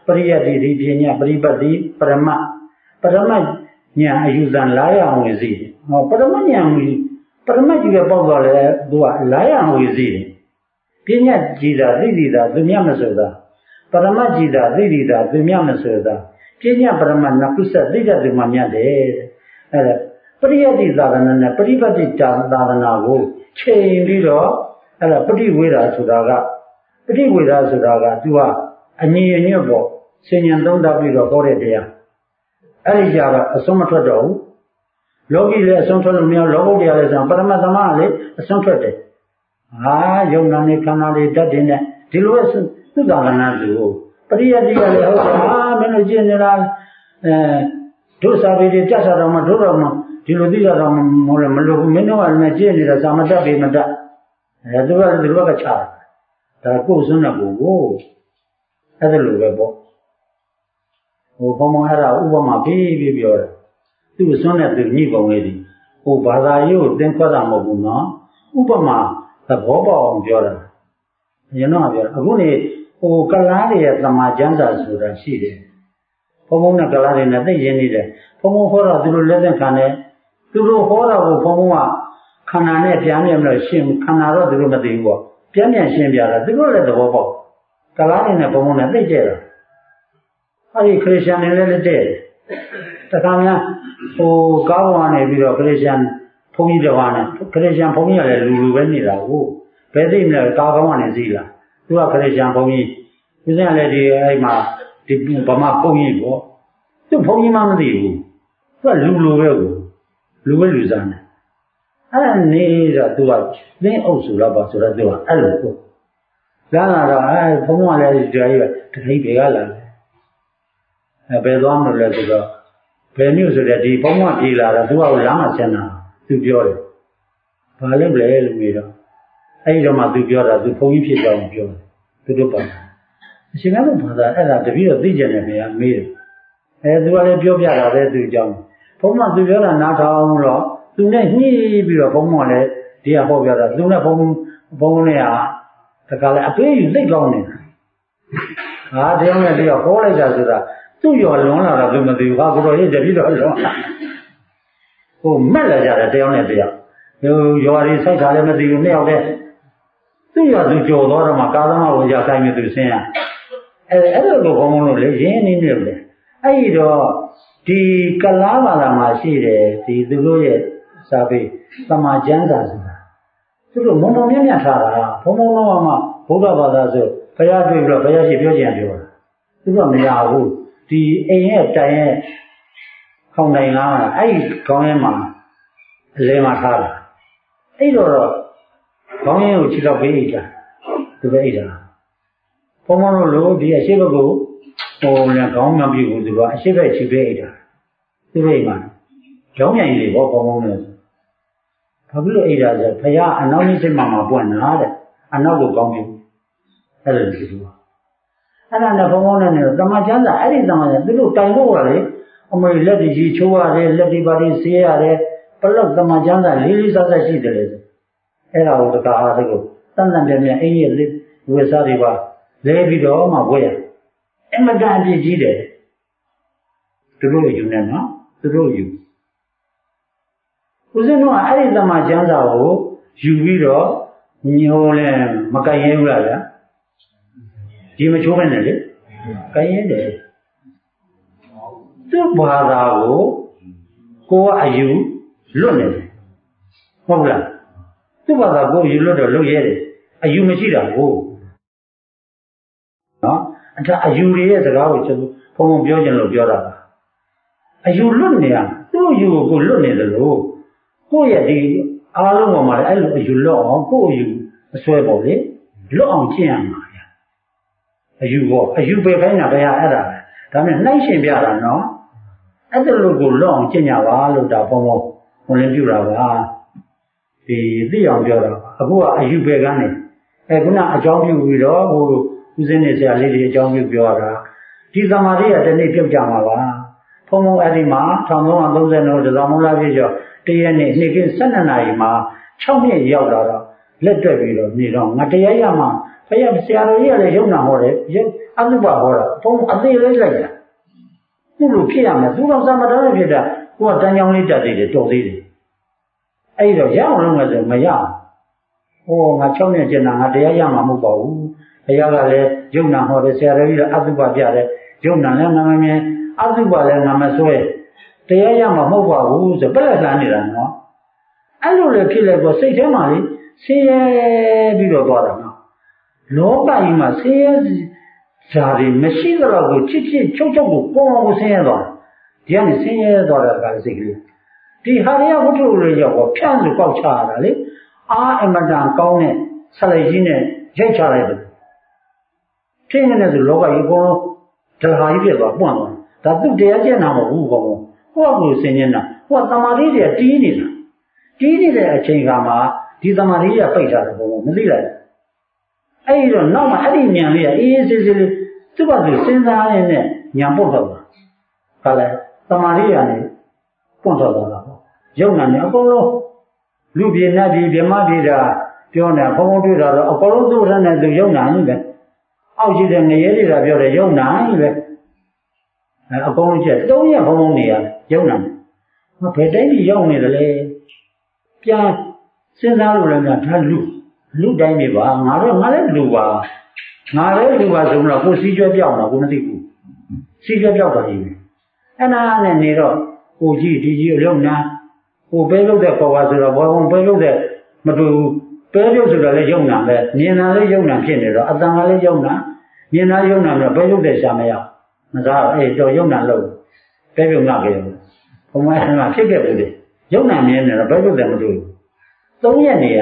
ပရိယတ္တိဒီပညာပရိပတ်တိပရမညာအယူဇံလာရအောင်ဝင်စီဟောပရမညာပရမတ်ကြီးပဲပေါက်သွားတယ်သူကလာရအောင်ဝင်စီပညာကြည်တာသိတာသူမြတ်မဆိုတာပရမတ်ကြည်တာသိတာသူမြတ်မဆိုတာပညာပရမတ်နှစ်ခုဆက်သိတဲ့သူမှမြတ်တယ်အဲ့ဒါပရိယတ္တိသာသနာနဲ့ပရိပတ်တိသာသနာကိုချိန်ပြီးတော့အဲ့ဒါပฏิဝေဒဆိုတာကသူကအညီအညွတ်ပေါ့ဆင်ញံသုံးသပ်ပြီးတော့ဟောတဲ့တရားအဲ့ဒီကြတော့အဆုံးမထွက်တော့ဘူးလောကီလည်းအဆုံးထွက်လို့မရလောကုတ္တရာလည်းဆိုပရမတ္တမလည်းအဆုံးထွက်တယ်ယုံနာနေခန္ဓာလေးဓာတ်တွေနဲ့ဒီလိုပဲသုတ္တကနာသူပရိယတ္တိကလည်းဟုတ်မင်းတို့ကျင့်နေတာဒုစာပေတွေကြက်စားတော့မှဒုတော့မှဒီလိုသိရတော့မလို့မလို့မင်းတို့ကလည်းကျင့်နေတာသာမတတ်ပေမတတ်သူကချတာဒါကိုယ်စွန်းတဲ့ကိုအဲ့ဒါလိုပဲပေါ့ဘုံအဲ့ဒါဥပမာပြီးပြောတယ်သူ့စွန်းတဲ့သူညှိပုံလေးဒီဘာသာရေးကိုသင်ခွက်တာမဟုတ်ဘူးနော်ဥပမာသဘောပေါက်အောင်ပြောတာရင်းတော့ပြောအခုနေကလားတွေရဲ့သမာကျမ်းစာဆိုတာရှိတယ်ဘုံနဲ့ကလားတွေနဲ့သိရင်းနေတယ်ဘုံဟောတော့သူတို့လက်သက်ခံတယ်သူတို့ဟောတာကိုဘုံကခန္ဓာနဲ့ပြန်ပြန်လို့ရှင်းခန္ဓာတော့သူတို့မသိဘူးပေါ့ပြန်ပြန်ရှင်းပြတာသူတို့လည်းသဘောပေါက်ကလားတွေနဲ့ဘုံနဲ့သိကြတာအဲဒီခရစ်ယာန်တွေလည်းလက်တဲ့တခါများကားပေါ်ကနေပြီးတော့ခရစ်ယာန်ဘုန်းကြီးတစ်ပါးနဲ့ခရစ်ယာန်ဘုန်းကြီးကလည်းလူပဲနေတာဟုတ်ဘယ်သိမလဲကားကောင်းကနေစီးလာသူကခရစ်ယာန်ဘုန်းကြီးသူကလည်းဒီအဲ့မှာဒီဗမာဘုန်းကြီးပေါ့သူဘုန်းကြီးမှမသိဘူးသူကလူပဲကိုလူစားနေအဲ့နေတော့သူကသင်းအုပ်စုတော့ပါဆိုတော့သူကအဲ့လိုပေါ့လာတော့ဘုန်းကလည်းဒီတိုင်းပဲတခိတ်တွေကလာတယ်ဘယ်သွားမလို့လဲဆိုတော့ဘယ်မျိုးဆိုတဲ့ဒီဘုံကပြေးလာတော့သူကလမ်းမှာဆင်းတာသူပြောတယ်ဘာလုပ်လဲလို့မေးတော့အဲ့ဒီတော့မှသူပြောတာသူဘုံကြီးဖြစ်ကြောင်းပြောတယ်သူတို့ပါအရှင်ကလည်းဘာသာအဲ့ဒါတပည့်တော့သိကြတယ်ခင်ဗျာမေးတယ်သူကလည်းပြောပြတာပဲသူအကြောင်းဘုံကသူပြောတာနားထောင်တော့သူနဲ့ညှိပြီးတော့ဘုံကလည်းဒီကဟောပြတာသူနဲ့ဘုံနဲ့ကတခါလဲအပေးယူသိကောင်းနေတာတရားနဲ့တရားဟောလိုက်တာဆိုတာသူ့ရောလွန်လာတာသူမသိဘူးကိုတော်ရေးတပည့်တော်လွန်မက်လာကြတယ်တရားနဲ့တရားရွာတွေစိုက်တာလည်းမသိဘူးနှစ်ယောက်တည်းသူ့ရောသူကြော်သွားတော့မှကာသမာကိုရဆိုင်ပြီးသူဆင်းရအဲ့လိုကိုဘုံလို့လေရင်းနေနေလေအဲ့ဒီတော့ဒီကလားဘာသာမှာရှိတယ်ဒီသူတို့ရဲ့စာပေသမာကျမ်းစာဆိုတာသူတို့မုံမြတ်ထားတာဘုံတော့မှဘုရားဘာသာဆိုဘုရားတွေ့ပြီးတော့ဘုရားရှိပြောကြံပြောတာသူကမရဘူးဒီအိမ်ရဲ့တိုင်ရဲ့ခေါင်းတိုင်းလားအဲ့ဒီခေါင်းထဲမှာအလဲမှာထားတာအဲ့တော့ခေါင်းရင်းကိုခြေတော့ပေးအိတ်တာသူပဲအိတ်တာဘုံလို့ဒီအရှိဘက်ကိုလည်းခေါင်းမပြည့်ဘူးသူကအရှိဘက်ခြေပေးအိတ်တာသူပဲအိမ်မှာကြောင်းမြိုင်လေးပေါ့ဘုံလို့ဘာဖြစ်လို့အိတ်တာဆိုဘုရားအနောက်ကြီးစိတ်မှာပွင့်တာတဲ့အနောက်ကိုကောင်းပြီအဲ့လိုလူသူအဲ့ဒါနဲ့ဘုံနဲ့တမန်ကျမ်းစာအဲ့ဒီတမန်ကျမ်းသူတို့တိုင်ဖို့ကလေအမေလက်တွေကြီးချိုးရတယ်လက်တွေပါတွေဆေးရတယ်ဘလောက်တမန်ကျမ်းစာလေးစားစားရှိတယ်လေအဲ့ဒါကိုတကားအားတွေကိုတန်တန်ပြန်ပြန်အိမ်ရဲ့ဝေစားတွေပါလဲပြီးတော့မှဝဲရအမတန်အပြည့်ကြီးတယ်သူတို့ယူနေနော်သူတို့ယူဦးဇင်းတို့ကအဲ့ဒီတမန်ကျမ်းစာကိုယူပြီးတော့ညိုလဲမကြိုက်ရဲဘူးလားဗျာဒီမချိုးမဲ့နဲ့လေကြိုက်ရဲတယ်သူ့ဘာသာကိုကအယူလွတ်နေတယ်ဟုတ်လားသူ့ဘာသာကိုယူလွတ်တော့လွတ်ရဲတယ်အယူမရှိတာကိုနော်အယူတွေရဲ့စကားကိုကျွန်တော်ဘုံပြောချင်လို့ပြောတာပါအယူလွတ်နေတာသူ့အယူကိုလွတ်နေတယ်လို့ကိုယ့်ရဲ့ဒီအားလုံးပေါ်မှာလည်းအဲ့လိုအယူလွတ်အောင်ကိုယ့်အယူအစွဲပေါ်လေလွတ်အောင်ကျင့်ရမှာအယူပဲခိုင်းတာပဲအဲ့ဒါဒါနဲ့နှိုင်းရှင်ပြတာနော်အဲ့ဒါလိုကိုလွတ်အောင်ကျင့်ကြပါလို့ဒါဘုံဝင်လင်းပြတာပါဒီသိအောင်ပြောတာအခုကအယူပဲကနေခုနအကြောင်းပြုပြီးတော့ဦးစင်းနေဆရာလေးတွေအကြောင်းပြုပြောတာဒီသမာဓိကတနေ့ပြုတ်ကြမှာပါဘုံအဲ့ဒီမှာ1330လို့ဒဇမုံလာပြည့်ကျော်တရက်နေ့နေ့က12နာရီမှာ6နှစ်ရောက်လာတော့လက်တွက်ပြီးတော့နေတော့ငါတရားရမှာဘုရားဆရာတော်ကြီးကလည်းရုံနာဟောတယ်အသုဘဟောတာဘုံအသေးလေးလိုက်တာသူ့လိုဖြစ်ရမယ်သူတော့သမထနဲ့ဖြစ်တာကိုကတန်းချောင်းလေးတက်သေးတယ်တော်သေးတယ်အဲ့တော့ရအောင်လုပ်မယ်ဆိုမရဘူးဟောငါ6နှစ်ကျင်တာငါတရားရမှာမဟုတ်ပါဘူးဘုရားကလည်းယုံနာဟောတယ်ဆရာတော်ကြီးကအသုဘပြတယ်ယုံနာလည်းငါမမြင်အသုဘလည်းငါမဆွဲတရားရမှာမဟုတ်ပါဘူးဆိုပြက်လက်နေတာနော်အဲ့လိုလေဖြစ်လိုက်တော့စိတ်ထဲမှာလေဆင်းရဲပြီးတော့သွားတာနော်လောကကြီးမှာဆင်းရဲဓာတ်တွေမရှိတော့ဘူးချစ်ချစ်ချုပ်ချုပ်ကိုပေါ်အောင်ဆင်းရဲသွားဒီကနေဆင်းရဲသွားတာကစိတ်ကလေးဒီဟာရဝတ္ထုတွေရောက်ဖြန့်လို့ပေါက်ချရတာလေအာအမတန်ကောင်းတဲ့ဆက်လိုက်ကြီးနဲ့ရိုက်ချလိုက်တယ်ထင်းနေဆိုလောကကြီးအကုန်လုံးဒလဟာကြီးဖြစ်သွားပွန့်သွားဒါသူတရားကျင့်တာမဟုတ်ဘူးကောဟိုကိုဆင်ញနေတာဟိုသမာဓိတွေတီးနေတာတီးနေတဲ့အချိန်ခါမှာဒီသမာဓိကပိတ်ထားတယ်ဘုံမသိလိုက်အဲ့ဒီတော့နောက်မှအဲ့ဒီဉာဏ်လေးကအေးအေးဆေးဆေးလေးသူ့ဘာသူစဉ်းစားရတဲ့ဉာဏ်ပုတ်တော့တာခါလဲသမာဓိကနေပွန့်တော့တာပေါ့ယုံနာနဲ့အကုန်လုံးလူပြေနတ်ပြေဗြဟ္မပြေတာပြောနေဘုံဘုံတွေ့တာတော့အကုန်လုံးသူ့ရတဲ့သူယုံနာကြီးပဲအောက်ရှိတဲ့ငရဲတွေကပြောတယ်ယုံနာကြီးပဲအကုန်လုံးချက်3ရက်ဘုံဘုံနေရယုံနာဘယ်တိုင်းကြီးရောက်နေတယ်လဲပြန်စဉ်းစားလို့လည်းများဒါလူတိုင်းနေပါငါလည်းလူပါငါလည်းလူပါဆိုတော့ကိုစီးကျွဲပြောက်တာကိုမသိဘူးစီးကျွဲပြောက်တာကြီးပဲအဲ့နာနဲ့နေတော့ကိုကြီးဒီကြီးအလုံးနာကိုပဲလို့တဲ့ခေါ်ပါဆိုတော့ဘောဘုံပဲလို့တဲ့မတူဘူးပဲလို့ဆိုတော့လည်းယုံနာပဲမြင်တာလည်းယုံနာဖြစ်နေတော့အတန်ကလည်းယုံနာမြင်တာယုံနာတော့ပဲလို့တဲ့ရှာမရမစားအဲ့တော့ယုံနာလို့ပဲပြုံနာကြတယ်ဘုံမအဲ့မှာဖြစ်ခဲ့ဘူးလေယုံနာမြင်နေတော့ပဲလို့တဲ့မတူဘူး3ရက်နေရ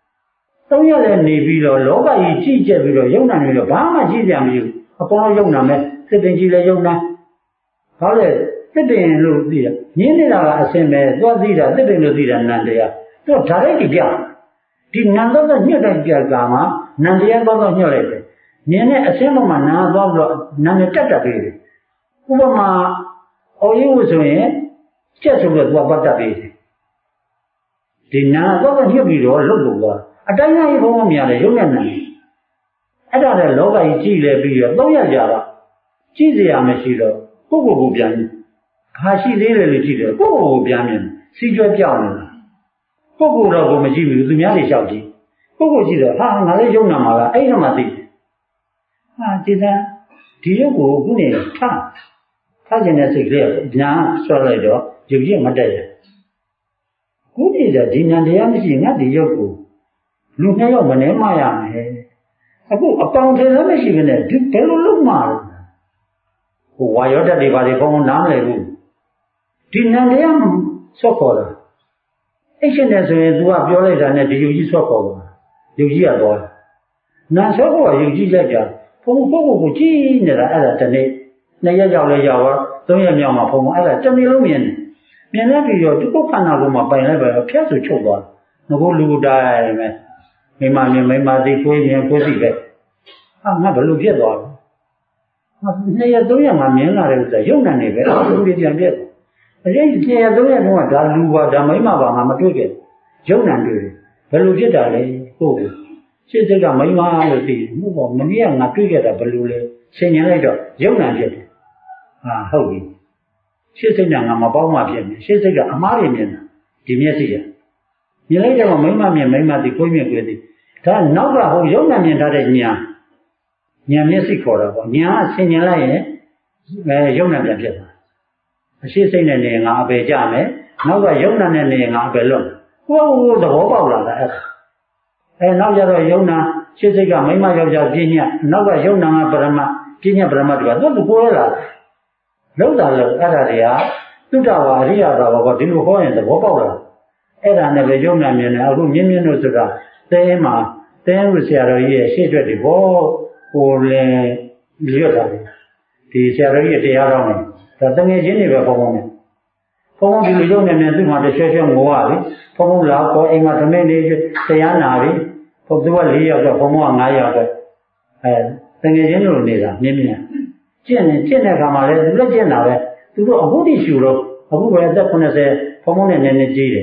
3ရက်လည်းနေပြီးတော့လောကကြီးကြည့်ကြပြီးတော့ယုံနာနေတော့ဘာမှကြည့်ကြမရှိဘူးအပေါ်လုံးယုံနာမဲ့သစ်ပင်ကြီးလည်းယုံနာဘာလဲသစ်ပင်လို့သိတာညင်းနေတာကအစင်ပဲသွားသိတာသစ်ပင်လို့သိတာနန္တရားသူကဓာတ်ရိုက်ကြဒီနန္တော့ညှက်တဲ့ကြကမှာနန္တရားတော့ညှက်လိုက်တယ်ညင်းတဲ့အစင်ပေါ်မှာနာသွားပြီးတော့နန္နဲ့တက်ပေးတယ်ဥပမာအော်ရီဝဆိုရင်ကျက်ဆိုတော့သူကပတ်တက်ပေးတယ်ဒီနာတော့ညှက်ပြီးတော့လှုပ်လို့သွားအတိုင်းအကြီးဘုံမမြင်တယ်ရုပ်နဲ့နာအဲ့ဒါလည်းလောကကြီးကြည့်လဲပြီးတော့3ရက်ကြာတော့ကြည့်စရာမရှိတော့ကိုယ့်ကိုယ်ပြန်ဘာရှိသေးတယ်လို့ကြည့်တယ်ကိုယ့်ကိုယ်ပြန်မြင်စီကျွဲပြောင်းနေတာကိုယ့်ကိုယ်တော့ကိုမရှိဘူးသူများတွေလျှောက်ကြည့်ကိုယ့်ကိုယ်ကြည့်တော့ဟာငါလည်းရုပ်နာမှာလားအဲ့ဒါမှသိတယ်ဟာဒီသားဒီရုပ်ကိုခုနေထားခြင်းတဲ့စိတ်ကလေးကညာဆွဲလိုက်တော့ရုပ်ကြီးမတက်ရခုနေတဲ့ဒီဉာဏ်တရားမရှိငါဒီရုပ်ကိုလူ2ယောက်မနှဲမရမယ်အခုအပေါင်းထဲလည်းမရှိဘဲနဲ့ဒီဘယ်လိုလုပ်မှာလဲဟိုဝါရောတတ်တွေပါလေဘုံနားမလဲဘူးဒီဉာဏ်တရားဆော့ခေါ်တာအဲ့ရှင်နဲ့ဆိုရင် तू ကပြောလိုက်တာနဲ့ဒီယုတ်ကြီးဆော့ခေါ်တာယုတ်ကြီးကတော့နာဆော့ခေါ်ကယုတ်ကြီးလက်ကြဘုံကိုကြည့်နေတာအဲ့ဒါတနေ့2ရက်ကြောက်လဲရောက်တော့3ရက်မြောက်မှာဘုံအဲ့ဒါတစ်နေ့လုံးမြင်လိုက်ပြီးတော့ဒီကုခန္ဓာကိုမှပိုင်လိုက်ပဲဖြတ်ဆိုချုပ်သွားငကိုလူတိုင်းပဲမိမမြင်မိမသိကိုမြင်ကိုသိပဲဟာငါဘယ်လိုဖြစ်သွားလဲငါ2ရက်3ရက်မှမြင်လာတဲ့ဥစ္စာယုံနာနေပဲအခုဒီပြန်ပြက်အဲ့ဒီ2ရက်3ရက်တုန်းကဒါလူပါဒါမိမပါငါမတွေ့ခဲ့ယုံနာတွေ့တယ်ဘယ်လိုဖြစ်တာလဲဟုတ်ရှင်းစိတ်ကမိမလို့သိမှုပေါ့မနေ့ကငါတွေ့ခဲ့တာဘယ်လိုလဲဆင်ញင်လိုက်တော့ယုံနာဖြစ်တယ်ဟာဟုတ်ပြီရှင်းစိတ်ကငါမပေါင်းမှဖြစ်နေရှင်းစိတ်ကအမားတွေမြင်တာဒီမျက်စိကမြင်လိုက်တော့မိမမြင်မိမသိကိုမြင်ကိုသိဒါနောက်ကဟိုယုံနာမြင်ထားတဲ့ညာမျက်စိခေါ်တာပေါ့ညာဆင်ញင်လိုက်ရင်ယုံနာပြန်ဖြစ်သွားအရှိစိတ်နဲ့နေငါအပေကြမယ်နောက်ကယုံနာနဲ့နေငါအပေလွတ်ဟိုသဘောပေါက်လာတာနောက်ကြတော့ယုံနာရှင်းစိတ်ကမိမယောက်ျားပြည့်ညတ်နောက်ကယုံနာကပရမပြည့်ညတ်ပရမတ်ကသူကိုယ်လာလောက်တာလို့အဲ့ဒါတွေကသုတ္တဝါအရိယသာဘောဒီလိုဟောရင်သဘောပေါက်လာအဲ့ဒါနဲ့ပဲယုံနာမြင်တယ်အခုမြင်လို့ဆိုတာတဲမှာတဲဝဆရာတော်ကြီးရဲ့ရှေ့အတွက်ဒီဘောကိုလည်းရွတ်တာဒီဆရာတော်ကြီးတရားတော်နဲ့ဒါတငယ်ချင်းတွေပဲဘုံဘုံနဲ့ဘုံဘုံဒီလိုယုံနေမြန်သူ့မှာတစ်ဆွဲငိုရပြီဘုံဘုံလာပေါ်အိမ်မှာသမင်းနေတရားနာပြီဘုသူက4ယောက်တော့ဘုံဘုံက9ယောက်ပဲတငယ်ချင်းလိုနေတာမြင်ကျင့်တဲ့ခါမှာလည်းသူလည်းကျင့်တာပဲသူတို့အခုတည်းရှူတော့အခုပဲအသက်80ဘုံဘုံနဲ့နည်းနည်းကြီးတယ်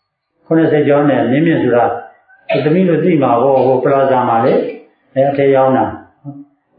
80ကျော်နဲ့မြင်ဆိုတာသမီးတို့သိမှာဟိုပလာဇာမှာလေအထေးရောက်တာ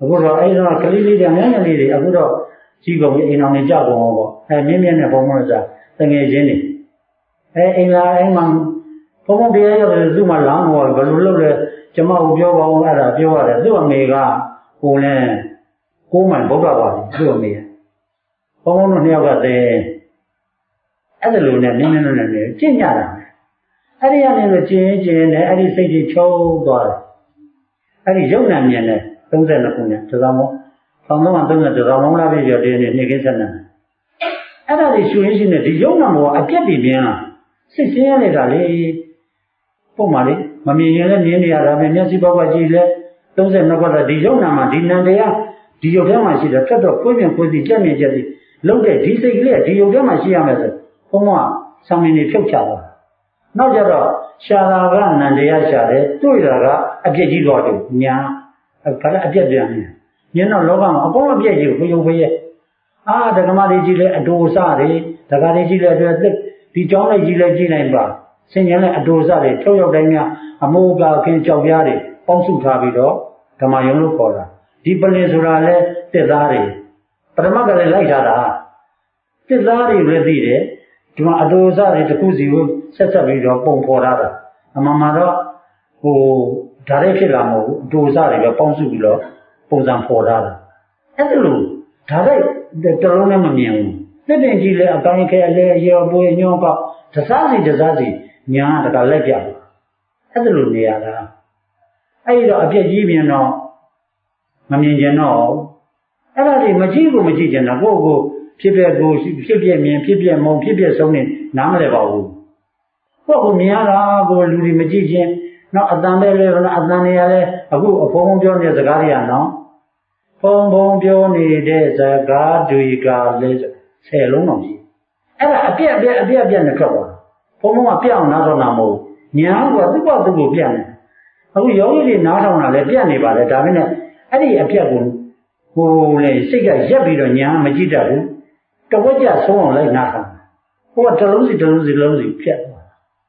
အခုတော့အဲ့တော့ကလေးလေးတွေငယ်ငယ်လေးတွေအခုတော့ကြီးကုန်အိမ်အောင်နေကြကုန်ပေါ့မြင်းမြင်းနဲ့ဘုံဘုံစားတငယ်ချင်းတွေအိမ်လာအိမ်မှာဘုံဘုံတရားရောက်သူ့မှာလောင်းဟောဘယ်လိုလုပ်လဲကျမကိုပြောပါဦးအဲ့ဒါပြောရတယ်သူ့အမေကကိုလည်းကိုမှန်ဗုဒ္ဓဘာသာသူ့အမေဘုံဘုံတို့နှစ်ယောက်ကတည်းအဲ့ဒါလိုနဲ့နင်းနင်းနဲ့ကျင့်ကြတာအဲ့ဒီကနေလို့ကျင့်နဲ့အဲ့ဒီစိတ်ကြီးချုံသွားတယ်အဲ့ဒီယုံနာမြင်တဲ့32ခုနဲ့တစားမော1330တစားမောလာပြည့်ရတဲ့နေ့ကင်းဆက်နေအဲ့ဒါတွေရှူရင်းရှိနေဒီယုံနာမောအပြက်တွေမြင်လာစိတ်ဆင်းရဲနေတာလေပုံမှန်လေမမြင်ရင်လည်းမြင်နေရတာပဲမျက်စိပေါက်ကကြည့်လဲ32ခုတော့ဒီယုံနာမှာဒီနံတရားဒီယုတ်ထဲမှာရှိတယ်ထွက်တော့ကိုယ်ပြင်ကိုယ်စီကြက်မြင်ကြက်စီလုံးတဲ့ဒီစိတ်ကလေးဒီယုတ်ထဲမှာရှိရမယ်ဆိုဘုံကဆံမင်းတွေဖြုတ်ချသွားနောက်ကြတော့ရှာတာကနန္တရားရှာတယ်တွေ့တာကအပြစ်ကြီးသွားတယ်ညာခါလည်းအပြစ်ပြန်နေညတော့လောကမှာအကုန်အပြစ်ကြီးကိုဘုံဘရဲ့ဒကမတွေကြီးလဲအတူစတွေဒကာတွေကြီးလဲအတွက်ဒီကြောင်းလိုက်ကြီးလဲကြီးနိုင်ပါဆင်ញံလဲအတူစတွေထုတ်ရောက်တိုင်းများအမိုးကခင်းကြောက်ပြားတွေပေါင်းစုထားပြီးတော့ဓမ္မယုံလို့ခေါ်တာဒီပလင်ဆိုတာလဲတစ်သားတွေပရမတ်ကလည်းလိုက်ထားတာတစ်သားတွေပဲသိတယ်ဒီမှာအတူစတွေတစ်ခုစီကိုဆက်ပြီးတော့ပုံဖော်ထားတာအမှန်မှတော့ဒါလည်းဖြစ်လာမဟုတ်ဘူးအတူစတွေပဲပေါင်းစုပြီးတော့ပုံစံဖော်ထားတာအဲ့ဒါလို့ဒါလည်းတလုံးနဲ့မမြင်ဘူးတစ်တင်ကြီးလဲအတိုင်းခဲလဲရောပွေညောကောက်တစားစီညာတကလက်ပြအဲ့ဒါလို့နေရတာအဲ့ဒီတော့အပြည့်ကြီးမြင်တော့မမြင်ကြတော့အဲ့ဒါတွေမကြည့်ကြတာကိုဖြစ်ပြကိုဖြစ်ပြမြင်ဖြစ်ပြမုံဖြစ်ပြဆုံးနေနားမလဲပါဘူးကိုမြင်ရတာကိုလူတွေမကြည့်ချင်းနောက်အတန်ပဲလေအတန်နေရလဲအခုအဖုံးပြောနေတဲ့စကားတွေကနော်ဖုံးပြောနေတဲ့စကားတွေကလဲ10လုံးတော့ရှိအဲ့ဒါအပြက်နဲ့ထွက်သွားဖုံးကပြအောင်နားတော့တာမဟုတ်ညာကသူ့ကိုပြတ်နေအခုယောဂီတွေနားထောင်တာလဲပြတ်နေပါလေဒါပေမဲ့အဲ့ဒီအပြက်ကိုလေစိတ်ကရက်ပြီးတော့ညာမကြည့်တတ်ဘူးတဝက်ကြဆုံးအောင်လိုက်နားထောင်ကတလုံးစီဖြတ်သွား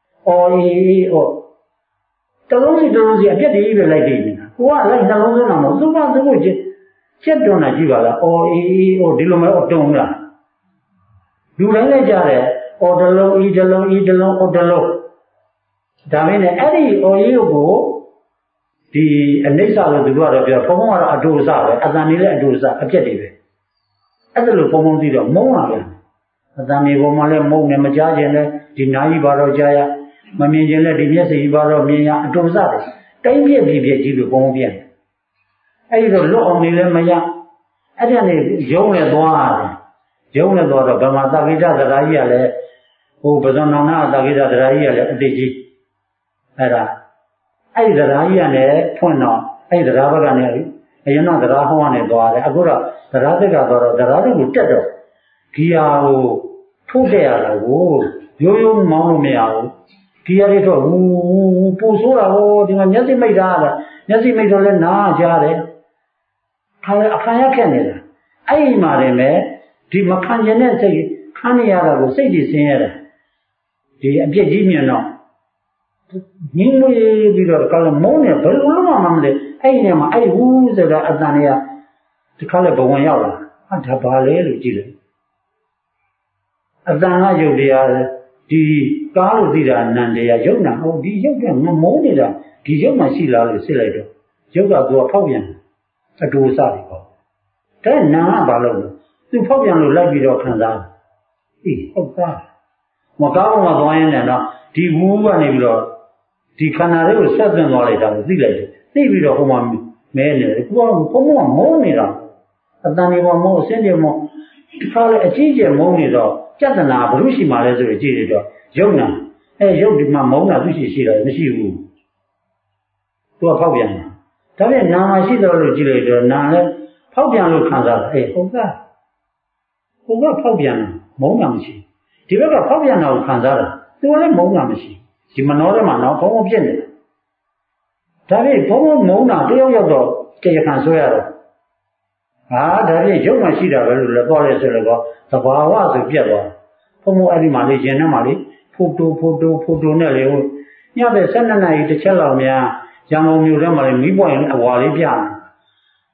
တလုံးစီအပြက်တွေပဲလိုက်နေနေတာကိုကလိုက်နှလုံးသွင်းတာမဟုတ်သူကသူ့ကိုချက်တွန်းတာကြည့်ပါလားဒီလိုမျိုးတုံးလားလူတိုင်းလည်းကြားတယ်တလုံးတလုံးဒါမင်းနဲ့အဲ့ဒီကိုဒီအနိစ္စလို့သူတို့ကတော့ပြောဘုံကတော့အတူအစပဲအတန်နေလည်းအတူအစအပြက်တွေပဲအဲ့ဒါလို့ဘုံသိတော့မုန်းလာပြန်အတန်နေပေါ်မှာလည်းမုန်းနေမကြားခြင်းလည်းဒီနာကြီးပါတော့ကြားရမမြင်ခြင်းလည်းဒီမျက်စိပါတော့မြင်ရအတူအစပဲတိုင်းပြက်ကြီးလို့ဘုံပြန်အဲ့ဒီတော့လွတ်အောင်နေလည်းမရအဲ့ဒါနဲ့ယုံနဲ့သွားတော့ဗမာသကိတ္တသရာကြီးကလည်းပဇွန်တော်နာသကိတ္တသရာကြီးကလည်းအတိတ်ကြီးအဲ့ဒါအဲ့ဒီသရာကြီးကလည်းဖွင့်တော့အဲ့ဒီသရာဘက်ကနေအရင်တော့သရာဟောကနေသွားတယ်အခုတော့သရာသက်ကသွားတော့သရာတွေကိုတက်တော့ဂီယာကိုထုတ်တဲ့ရတာကိုရိုးမောင်းလို့မရဘူးဂီယာတွေတော့ပူဆိုးတာဒီမှာမျက်စိမိတ်တာမျက်စိမိတ်တော့လည်းနားကြားတယ်ခါလည်းအခါရခက်နေတာအဲ့ဒီမှာတင်ပဲဒီမခံကျင်တဲ့စိတ်ခံနေရတာကိုစိတ်ကြီးဆင်းရဲတယ်ဒီအပြစ်ကြီးမြင်တော့ငင်းလို့ပြီးတော့ကလည်းမုန်းနေဘယ်လိုလုပ်မှမလဲအဲ့ဒီနေရာမှာအဲ့ဒီဟူးဆိုတာအတန်တွေကဒီခါလည်းဘဝင်ရောက်လာဒါဘာလဲလို့ကြည့်လိုက်အတန်ကယုတ်တရားဒီကားလို့သိတာနန္တရားယုတ်နာဒီယုတ်ကမုန်းနေတာဒီယုတ်မှရှိလားလို့စစ်လိုက်တော့ယုတ်ကသူကဖောက်ပြန်အတူစတယ်ပေါ့ဒါနာကဘာလို့လဲသူဖောက်ပြန်လို့လိုက်ပြီးတော့ခံစားဟုတ်သားမကောင်းမှသွားရင်လည်းတော့ဒီဝူးကနေပြီးတော့ဒီခန္ဓာလေးကိုဆက်သွင်းသွားလိုက်တာကိုသိလိုက်တယ်သိပြီးတော့ဟိုမှာမဲနေတယ်ကိုကဘုံဘုံမုန်းနေတာအတန်တွေပေါ်မုန်းအစင်းတွေမုန်းဒီခါလေအကြီးကျယ်မုန်းနေတော့ကြက်တနာဘုရုရှိမှလဲဆိုကြည့်ရတော့ယုံနာယုတ်ဒီမှာမုန်းတာသူရှိတာမရှိဘူးသူကဖောက်ပြန်တယ်ဒါနဲ့နာမရှိတော့လို့ကြည့်လိုက်တော့နာလည်းဖောက်ပြန်လို့ခံစားတာဟုတ်ကဖောက်ပြန်မုန်းတာမရှိဒီဘက်ကဖောက်ပြန်တာကိုခံစားတာသူလည်းမုန်းတာမရှိဒီမနှောထဲမှာတော့ဘုံဘုံပြစ်နေတယ်ဒါဖြင့်ဘုံဘုံမုန်းတာတယောက်ရောက်တော့တရားခံဆွဲရတော့ဒါဖြင့်ရုပ်မှရှိတာပဲလို့လည်းတော့လဲဆိုတော့သဘာဝဆိုပြတ်သွားဘုံဘုံအဲ့ဒီမှာလေးရင်ထဲမှာလေးဖိုတိုနဲ့လေညဘက်12နာရီတစ်ချက်လောက်များရန်ကုန်မြို့ထဲမှာလေးမီးပွိုင်အဝါလေးပြနေ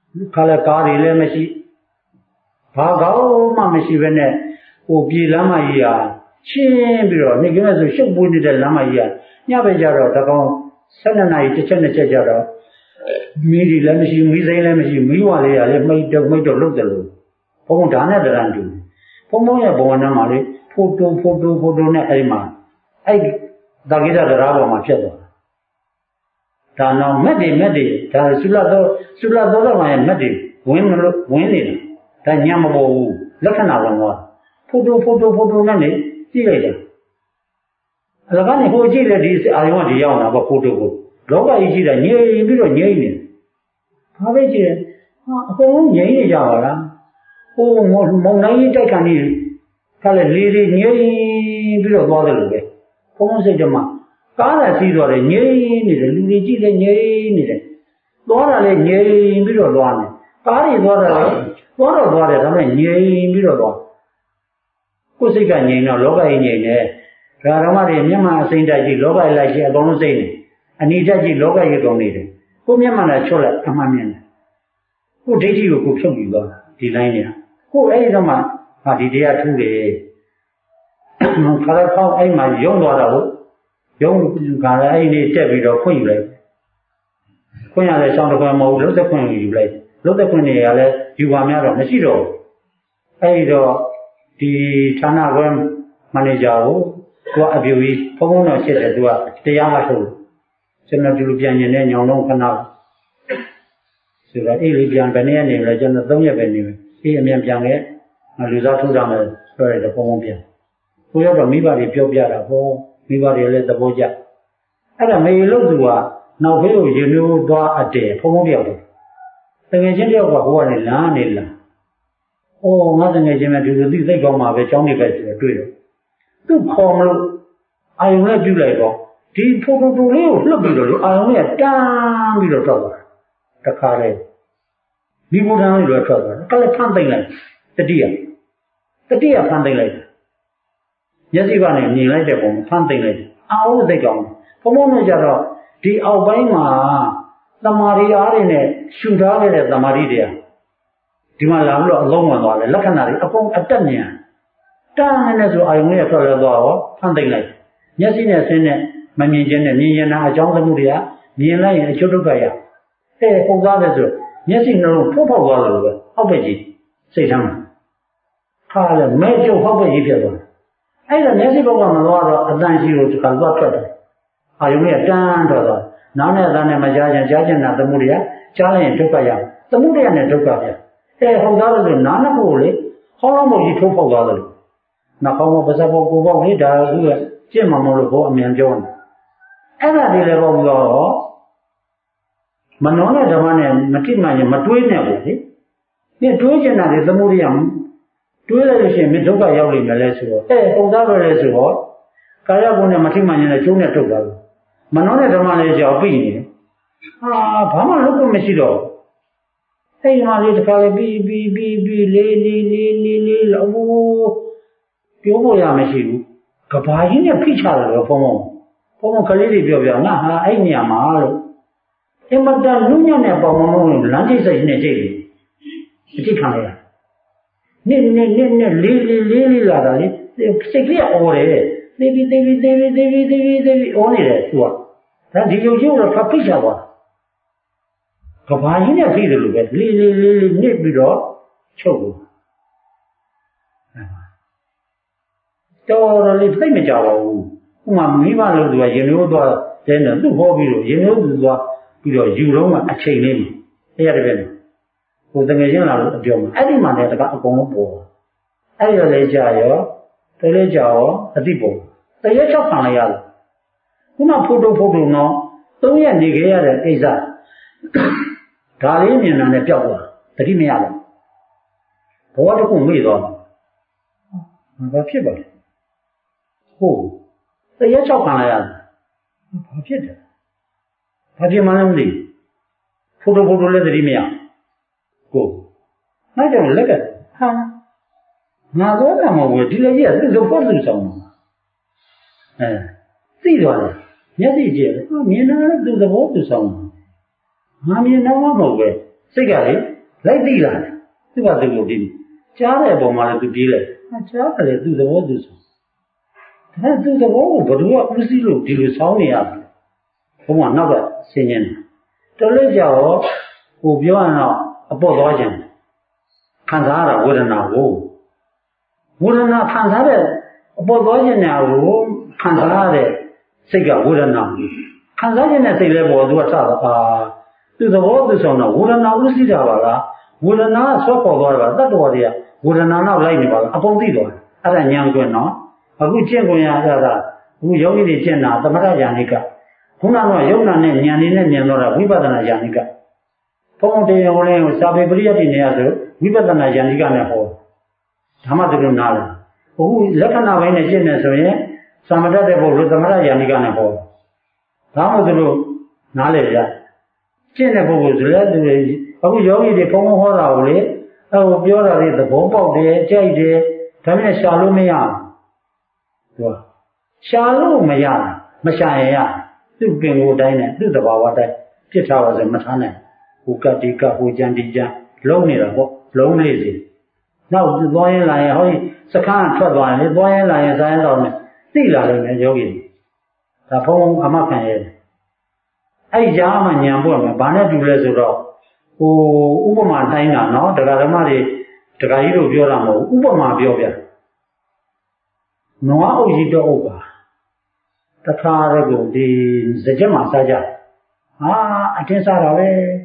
ခါလဲကားတွေလည်းမရှိဘာကောင်းမှမရှိဘဲနဲ့ဟိုပြည်လမ်းမကြီးဟာရှင်းပြီးတော့နေကင်းဆိုရှုပ်ပွေးနေတဲ့လမ်းမကြီးကညဘက်ကျတော့တကောင်12နာရီတစ်ချက်နှစ်ချက်ကျတော့မီးတွေလည်းမရှိမီးစိမ်းလည်းမရှိမီးဝါလေးရလည်းမိတ်တော့လုတ်တယ်လို့ဘုံဒါနဲ့တရံတူဘုံရဲ့ဘဝနာမှာလေဖိုတိုနဲ့အဲ့မှာအဲ့ဒါကိစ္စတရားပေါ်မှာဖြစ်သွားဒါတော့မက်တွေဒါဆုလသောတော့မှရဲ့မက်တွေဝင်နေတာဒါညမပေါ်ဘူးလက္ခဏာဝင်သွားဖိုတိုနဲ့နေကြည့်လိုက်တယ်အလကနေဟိုကြည့်တဲ့ဒီအာယုံကဒီရောက်လာပေါ့ဖိုတိုကိုလောကကြီးရှိတာငြိမ်ပြီးတော့ငြိမ်နေဘာပဲကြည့်တယ်အကုန်လုံးငြိမ်နေကြပါလားဟိုမုံနိုင်ကြီးတိုက်ခံနေခါလေလေးလေးငြိမ်ပြီးတော့သွားတယ်လို့ပဲဘုံစိတ်ဓမ္မကားလာစီးသွားတယ်ငြိမ်နေတယ်လူတွေကြည့်လဲငြိမ်နေတယ်သွားတာလည်းငြိမ်ပြီးတော့သွားတယ်ကားတွေသွားတာလည်းသွားတယ်ဒါပေမဲ့ငြိမ်ပြီးတော့သွားကိုယ်စိတ်ကငြိမ်တော့လောကကြီးငြိမ်တယ်ဒါဓမ္မတွေမျက်မှန်အစိမ့်တက်ကြည့်လောကကြီးလိုက်ရှိအကုန်လုံးစိတ်နေအနိတက်ကြည့်လောကကြီးကုန်နေတယ်ကိုမျက်မှန်နဲ့ချွတ်လိုက်အမှန်မြင်တယ်ကိုဒိဋ္ဌိကိုဖြုတ်ပြီးသွားဒီတိုင်းနေတာကိုအဲ့ဒီတော့မှဒီတရားထူးတယ်ခါရဖောင်းအဲ့မှာယုံသွားတာဟုတ်ယုံကလည်းအဲ့ဒီတက်ပြီးတော့ဖွင့်ယူလိုက်ဖွင့်ရတဲ့ရှောင်းတစ်ခွင်မဟုတ်လုံးသက်ခွင်ယူလိုက်လုံးသက်ခွင်တွေကလည်းယူပါများတော့မရှိတော့အဲ့ဒီတော့ဒီဌာနခွဲမန်နေဂျာကိုသူကအပြူကြီးဖုန်းတော့ရှစ်တယ်သူကတရားမထုတ်ကျွန်တော်ဒီလိုပြန်ရင်လည်းညောင်လုံးခဏဆိုတော့အေးလေးပြန်ဘယ်နည်းနေလဲကျွန်တော်3ရက်ပဲနေမယ်အေးအမြန်ပြန်ခဲ့လူစားထုတ်တာမယ်ပြောရတဲ့ဖုန်းပြန်ကိုရောက်တော့မိဘတွေပြောပြတာဟောမိဘတွေလည်းသဘောကျအဲ့ဒါမေလို့သူကနောက်ဖေးကိုရေမျိုးသွားအတဲဖုန်းပြောက်တယ်တကယ်ချင်းတယောက်ကဟိုကနေလာနေလာဩငါတကယ်ချင်းပဲဒီလိုသိစိတ်ကောင်းမှာပဲကျောင်းနေပဲဆိုတော့တွေ့တော့သူ့ခေါ်မလို့အာယုံနဲ့ပြုတ်လိုက်တော့ဒီဖိုတိုလေးကိုလှုပ်ပြီးတော့လေအာယုံနဲ့တန်းပြီးတော့ထွက်သွားတခါလေဒီဘုရားလေးတော့ထွက်သွားတယ်ကလည်းဖမ်းသိမ့်လိုက်တတိယဖမ်းသိမ့်လိုက်မျက်စိကနေမြင်လိုက်တဲ့ပုံဖမ်းသိမ့်လိုက်အာဟုသိကောင်းဘုံဘုံနဲ့ကြတော့ဒီအောက်ပိုင်းမှာသမာဓိအားတွေနဲ့ရှုထားခဲ့တဲ့သမာဓိတရားဒီမှာလာပြီးတော့အလုံးဝင်သွားတယ်လက္ခဏာတွေအကုန်အတက်မြန်တန်းနေဆိုအာယုံလေးထွက်လာတော့ဖမ်းသိမ့်လိုက်မျက်စိနဲ့ဆင်းနဲ့မမြင်ခြင်းနဲ့မြင်ရင်အကြောင်းသမှုတွေကမြင်လိုက်ရင်အကျုပ်ဒုက္ခရပုံသားပဲဆိုမျက်စိနှလုံးဖောက်သွားတယ်လို့ပဲအောက်ပဲကြီးစိတ်ထားမှာခါလဲမဲကျုပ်ဟောက်ပဲကြီးဖြစ်သွားတယ်အဲ့ဒါမျက်စိဘက်ကမသွားတော့အတန်ရှိလို့ဒီကသွားထွက်တယ်အာယုံလေးတန်းထွက်သွားနားနဲ့အတန်နဲ့မကြားခြင်းကြားခြင်းနာသမှုတွေကကြားလိုက်ရင်ဒုက္ခရသမှုတွေကနဲ့ဒုက္ခပြဟုတ်သားလို့ဆိုနားနှစ်ခုကိုလေဟောင်းလုံးမကြီးထိုးဖောက်သွားတယ်နှာခေါင်းကပါးစပ်ပေါ်ကိုပေါက်လေးဒါကကျင့်မှမလို့ဘောအမြန်ပြောနေအဲ့ဒါဒီလည်းပေါ့ပြီးတော့မနှောတဲ့ဓမ္မနဲ့မတိမှန်ရင်မတွေးနဲ့ဘူးလေဒီတွေးချင်တာလေသမှုရိယတွေးလိုက်လို့ရှိရင်မဒုက္ခရောက်လိမ့်မယ်လဲဆိုတော့ဟုတ်သားပဲလဲဆိုတော့ကာယဘုံနဲ့မတိမှန်ရင်လည်းကျိုးနဲ့ထုတ်တာလို့မနှောတဲ့ဓမ္မလေးကြောက်ပြီးနေဘာမှလုပ်လို့မရှိတော့အဲ့ဒီမှာလေးတစ်ခါလေးပြီးလေးလို့ပြောဖို့ရမရှိဘူးကဘာကြီးနဲ့ဖိချတယ်လို့ဘုံကလေးတွေပြောငါဟာအဲ့နေရာမှာလို့အမတန်လူညံ့တဲ့ပုံမုံလမ်းတိတ်စိတ်နဲ့ကြိတ်တယ်အတိခံရနစ်လေးလာတာလေစိတ်ကလေးအော်တယ်သေပြီးအော်နေတယ်သူကဒါဒီလိုရုပ်တော့ဖိချသွားကဘာကြီးနဲ့ဖိတယ်လို့ပဲလေးနစ်ပြီးတော့ချုပ်ဘူးတော်လေးသိမကြပါဘူးဥမာမိဘလို့သူကရင်ရိုးသွားတဲ့နဲ့သူ့ဟောပြီးတော့ရင်ရိုးသူသွားပြီးတော့ယူတော့မှအချိန်လေးမှာအဲ့ရတဲ့ပဲဟိုတကယ်ချင်းလာလို့အပြောမှာအဲ့ဒီမှာလည်းတကအကုန်လုံးပေါ်အဲ့ရလေးကြာရောတလေးကြာရောအတိပေါ်တရက်၆ခံလိုက်ရတယ်ခုနဖိုတိုနော်3ရက်နေခဲ့ရတဲ့အိစားဒါလေးမြင်တာနဲ့ပျောက်သွားတတိမရဘူးဘောတခုမေ့သွားဘာဖြစ်ပါလဲဟုတ်တရက်၆ခံလိုက်ရတယ်ဘာဖြစ်တယ်ဘာဖြစ်မှန်းမသိဖိုတိုလည်းတတိမရကိုနောက်ကြောင့်လက်ကဟာငါတော့ကမဟုတ်ဘူးဒီလေကြီးကသူ့လိုဖို့သူဆောင်မှာသိသွားတယ်မျက်စိကြည့်တယ်မြင်တာလည်းသူ့သဘောသူဆောင်မှာငါမြင်တော့မဟုတ်ပဲစိတ်ကလေလိုက်သိလာတယ်သူကသူ့ကိုဒီကြားတဲ့အပေါ်မှာလည်းသူပြေးလိုက်ကြားတယ်သူ့သဘောသူဆိုဒါသူ့သဘောကိုဘယ်သူကဥစည်းလို့ဒီလိုဆောင်းနေရလဲဘုံကနောက်ကဆင်းနေတယ်တော်လေးကြောဟိုပြောရတော့အပေါ်သွားခြင်းခံစားရတာဝေဒနာကိုဝေဒနာခံစားတဲ့အပေါ်သွားခြင်းညာကိုခံစားရတဲ့စိတ်ကဝေဒနာကိုခံစားခြင်းနဲ့စိတ်လည်းပေါ်သူကစတာသူသဘောသူဆောင်တော့ဝေဒနာဥစည်းတာပါလားဝေဒနာဆွဲပေါ်သွားတာတတ္တဝါတွေကဝေဒနာနောက်လိုက်နေပါလားအပုံသိသွားတယ်အဲ့ဒါညာကွန်းနော်အခုကျင့်ခွင့်ရတာအခုယောဂီတွေကျင့်တာသမထယာနိကခုနကယုံနာနဲ့ဉာဏ်လေးနဲ့ဉာဏ်တော့တာဝိပဿနာယာနိကဘုံတရားဝင်ကိုစာပေပရိယတ်တွေနေရဆိုဝိပဿနာယာနိကနဲ့ဟောဓမ္မတလူနားလားအခုလက္ခဏာပိုင်းနဲ့ကျင့်နေဆိုရင်သမထတဲ့ဘုလိုသမထယာနိကနဲ့ဟောဒါမှမဟုတ်လို့နားလေရကျင့်တဲ့ပုဂ္ဂိုလ်ဆိုလဲသူအခုယောဂီတွေဘုံဟောတာကိုလေအခုပြောတာတွေသဘောပေါက်တယ်ကြိုက်တယ်ဒါပေမဲ့ရှာလို့မရဘူးသူကရှာလို့မရမရှာရင်ရသူ့ပင်ကိုယ်တိုင်းနဲ့သူ့သဘာဝတိုင်းပြစ်ထားပါဆိုမထားနိုင်ဟိုကတိကဟိုကြံတိကြံလုံးနေတာပေါ့လုံးလေးစီနောက်သွားရင်လာရင်ဟောဒီစခန်းထွက်သွားရင်လေသွားရင်လာရင်စားရင်တော့သိလာလိမ့်မယ်ယောဂီဒါဘုံအမခံရဲ့အဲ့ကြားမှညံပွက်မယ်ဘာနဲ့တူလဲဆိုတော့ဟိုဥပမာတိုင်းတာနော်တရားဓမ္မတွေတရားကြီးတို့ပြောတာမဟုတ်ဥပမာပြောပြနွားအုပ်ကြီးတော့အုပ်ပါတခါတည်းကိုဒီစကြက်မှာစားကြအတင်းစားတာပဲ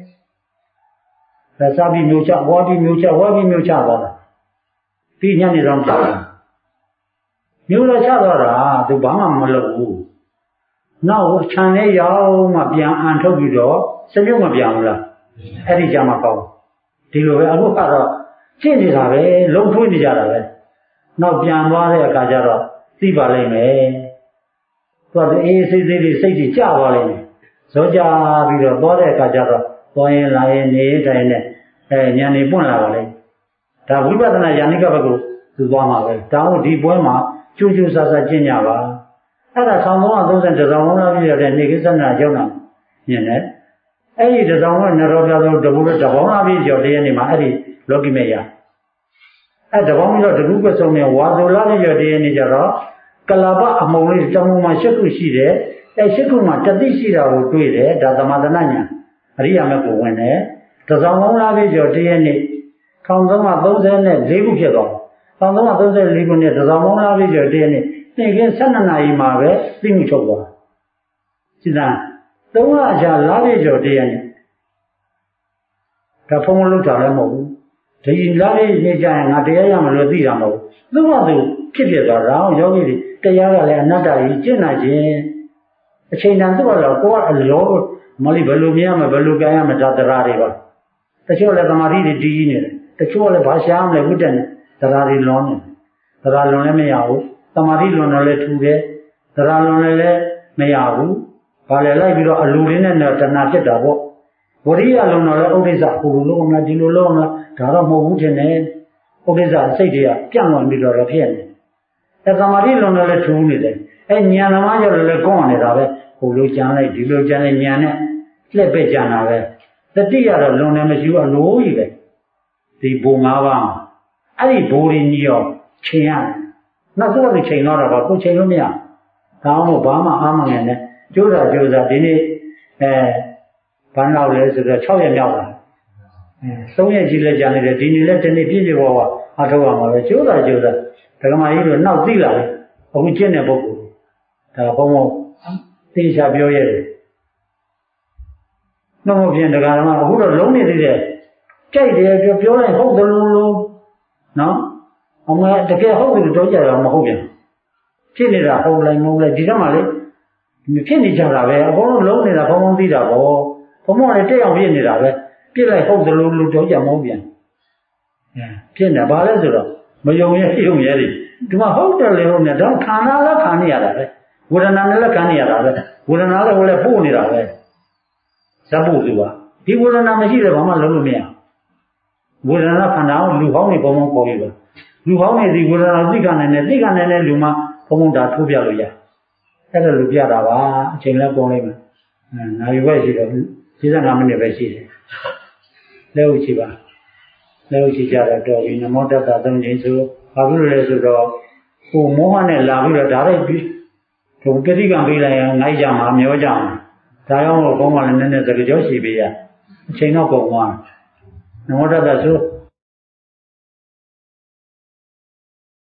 ဒါစားပြီးမျိုးချဝါပြီးမျိုးချသွားတာပြီးညနေတော့ကြောက်တယ်မျိုးလည်းချသွားတာသူဘာမှမလုပ်ဘူးနောက်ခြံလေးရောက်မှပြန်အန်ထုတ်ပြီးတော့စမြုပ်မပြန်ဘူးလားအဲ့ဒီကြမှာပေါ့ဒီလိုပဲအခုကတော့ကျင့်နေတာပဲလုံးထွေးနေကြတာပဲနောက်ပြန်သွားတဲ့အခါကျတော့သိပါလိမ့်မယ်သူကအေးစိတ်တွေစိတ်ကြီးကြသွားလိမ့်မယ်ဇောကြပြီးတော့သွားတဲ့အခါကျတော့သွားရင်လာရင်နေတိုင်းနဲ့ဉာဏ်နေပွင့်လာပါလိမ့်ဒါဝိပဿနာယာနိကဘက်ကိုသူသွားမှာပဲတောင်းဒီပွဲမှာကျူးကျူးဆဆကျင့်ကြပါအဲ့ဒါ1330တစောင်းလုံးလာပြည့်ရတဲ့နေကိစ္စနာရောက်တာမြင်တယ်အဲ့ဒီတစောင်းကနရောပြသောတကူတပေါင်းလာပြည့်ကျော်တည်းနေမှာအဲ့ဒီလောကီမေယအဲ့တပေါင်းပြီးတော့တကူကဆုံးနေဝါဆိုလာပြည့်ကျော်တည်းနေကြတော့ကလပအမုံလေးတောင်းမှာ၈ခုရှိတယ်အဲ့၈ခုမှာတတိရှိတာကိုတွေ့တယ်ဒါသမထနာညာအရိယာမေကိုဝင်တယ်တစောင်းလုံးလာပြည့်ကျော်တည်းနေ1334ခုဖြစ်သွား1334ခုနဲ့တစောင်းလုံးလာပြည့်ကျော်တည်းနေနေ့က12နာရီမှာပဲသိမှုချုပ်သွားစိတ္တ3လကြာလာပြည့်ကျော်တည်းနေဒါဖုံးလို့တာလည်းမဟုတ်ဘူးဒီလာပြည့်နေကြရင်ငါတရားရမလို့သိတာမဟုတ်ဘူးသူ့ဘာသူဖြစ်ဖြစ်သွားတာယောဂီတွေတရားကလည်းအနတ္တကြီးကျင့်နိုင်ခြင်းအချိန်တန်သူ့ကတော့ကိုကအလောမလေးဘယ်လိုမြင်ရမလဲဘယ်လိုကြရမလဲဒါတရားတွေပါတချို့လည်းသမာဓိတွေတည်နေတယ်တချို့လည်းဘာရှာမလဲဝိတ္တနဲ့တရားတွေလွန်နေတရားလွန်လည်းမရဘူးသမာဓိလွန်တော့လည်းထူတယ်တရားလွန်လည်းမရဘူးဘာလဲလိုက်ပြီးတော့အလိုလေးနဲ့တဏှာဖြစ်တာပေါ့ဝရိယလွန်တော့လည်းဥဒိစ္စဟိုလိုလုံးမလားဒီလိုလုံးမလားဒါတော့မဟုတ်ဘူးထင်တယ်ဥဒိစ္စစိတ်တွေကပြန့်လွန်ပြီးတော့ဖြစ်နေအဲသမာဓိလွန်တော့လည်းထူနေတယ်အဲဉာဏ်သမားကြောင့်လည်းကောင်းနေတာပဲဟိုလိုကြမ်းလိုက်ဒီလိုကြမ်းလိုက်ဉာဏ်နဲ့လှည့်ပဲ့ကြတာပဲတတိယတော့လွန်တယ်မရှိဘူးအလိုကြီးပဲဒီဘုံ၅ပါးအဲ့ဒီဘိုးရင်းကြီးရောချိန်ရတယ်နောက်သူကချိန်တော့တော့ကိုချိန်လို့မရဒါမှမဟုတ်ဘာမှအားမငယ်နဲ့ကြိုးစားဒီနေ့ဘန်းလောက်လဲဆိုတော့6ရက်မြောက်လာ3ရက်ကြီးလဲကြာနေတယ်ဒီနေ့လဲတနေ့ပြည့်ပြည့်ဝဝအားထုတ်ရမှာပဲကြိုးစားဒကမာကြီးတို့နောက်သိလာတယ်အခုကျင့်တဲ့ပုဂ္ဂိုလ်ဒါဘုံဘုံသိချပြောရတယ်နှုတ်မပြင်းဒကာဓမ္မအခုတော့လုံးနေသေးတယ်ကြိုက်တယ်ပြောလိုက်ဟုတ်တယ်လို့နော်အမေတကယ်ဟုတ်တယ်တော့ကြရအောင်မဟုတ်ပြန်ဖြစ်နေတာဟုတ်လိုက်မဟုတ်လိုက်ဒီတော့မှလေဖြစ်နေကြတာပဲအကုန်လုံးလုံးနေတာဘုံဘုံသိတာပေါ့ဘုံဘုံလည်းတက်အောင်ဖြစ်နေတာပဲပြစ်လိုက်ဟုတ်တယ်လို့တော့ကြမဟုတ်ပြန်ဖြစ်နေပါလဲဆိုတော့မယုံရဲ့ယုံရဲ့ဒီမှာဟုတ်တယ်လေဟုတ်နေတော့ခန္ဓာလည်းခံနေရတာပဲဝေဒနာနဲ့လည်းခံနေရတာပဲဝေဒနာလည်းပို့နေတာပဲဇပ်ဖို့သူကဒီဝေဒနာမရှိတယ်ဘာမှလုံးလို့မရဝေဒနာခန္ဓာကိုလူဟောင်းနေဘုံဘုံပေါ်ပြီလူဟောင်းနေဒီဝေဒနာသိခံနိုင်တဲ့လူမှဘုံဘုံဒါထိုးပြလို့ရအဲ့ဒါလူပြတာပါအချိန်လည်းကုန်လိမ့်မယ်နာရီပဲရှိတော့45မိနစ်ပဲရှိတယ်လဲဟုတ်ချီပါလက်ရှိကြတော့တော်ပြီနမောတတ္တသုံးခြင်းဆိုဘာဖြစ်လို့လဲဆိုတော့ဟိုမောဟနဲ့လာပြီးတော့ဒါလိုက်ပြီးဟိုတတိကံပေးလိုက်ရင်ငိုက်ကြမှာမျောကြမှာဒါကြောင့်ဘုံကလည်းနည်းနည်းစကားကြောရှိပေးရအချိန်တော့ကုန်သွားနမောတတ္တဆို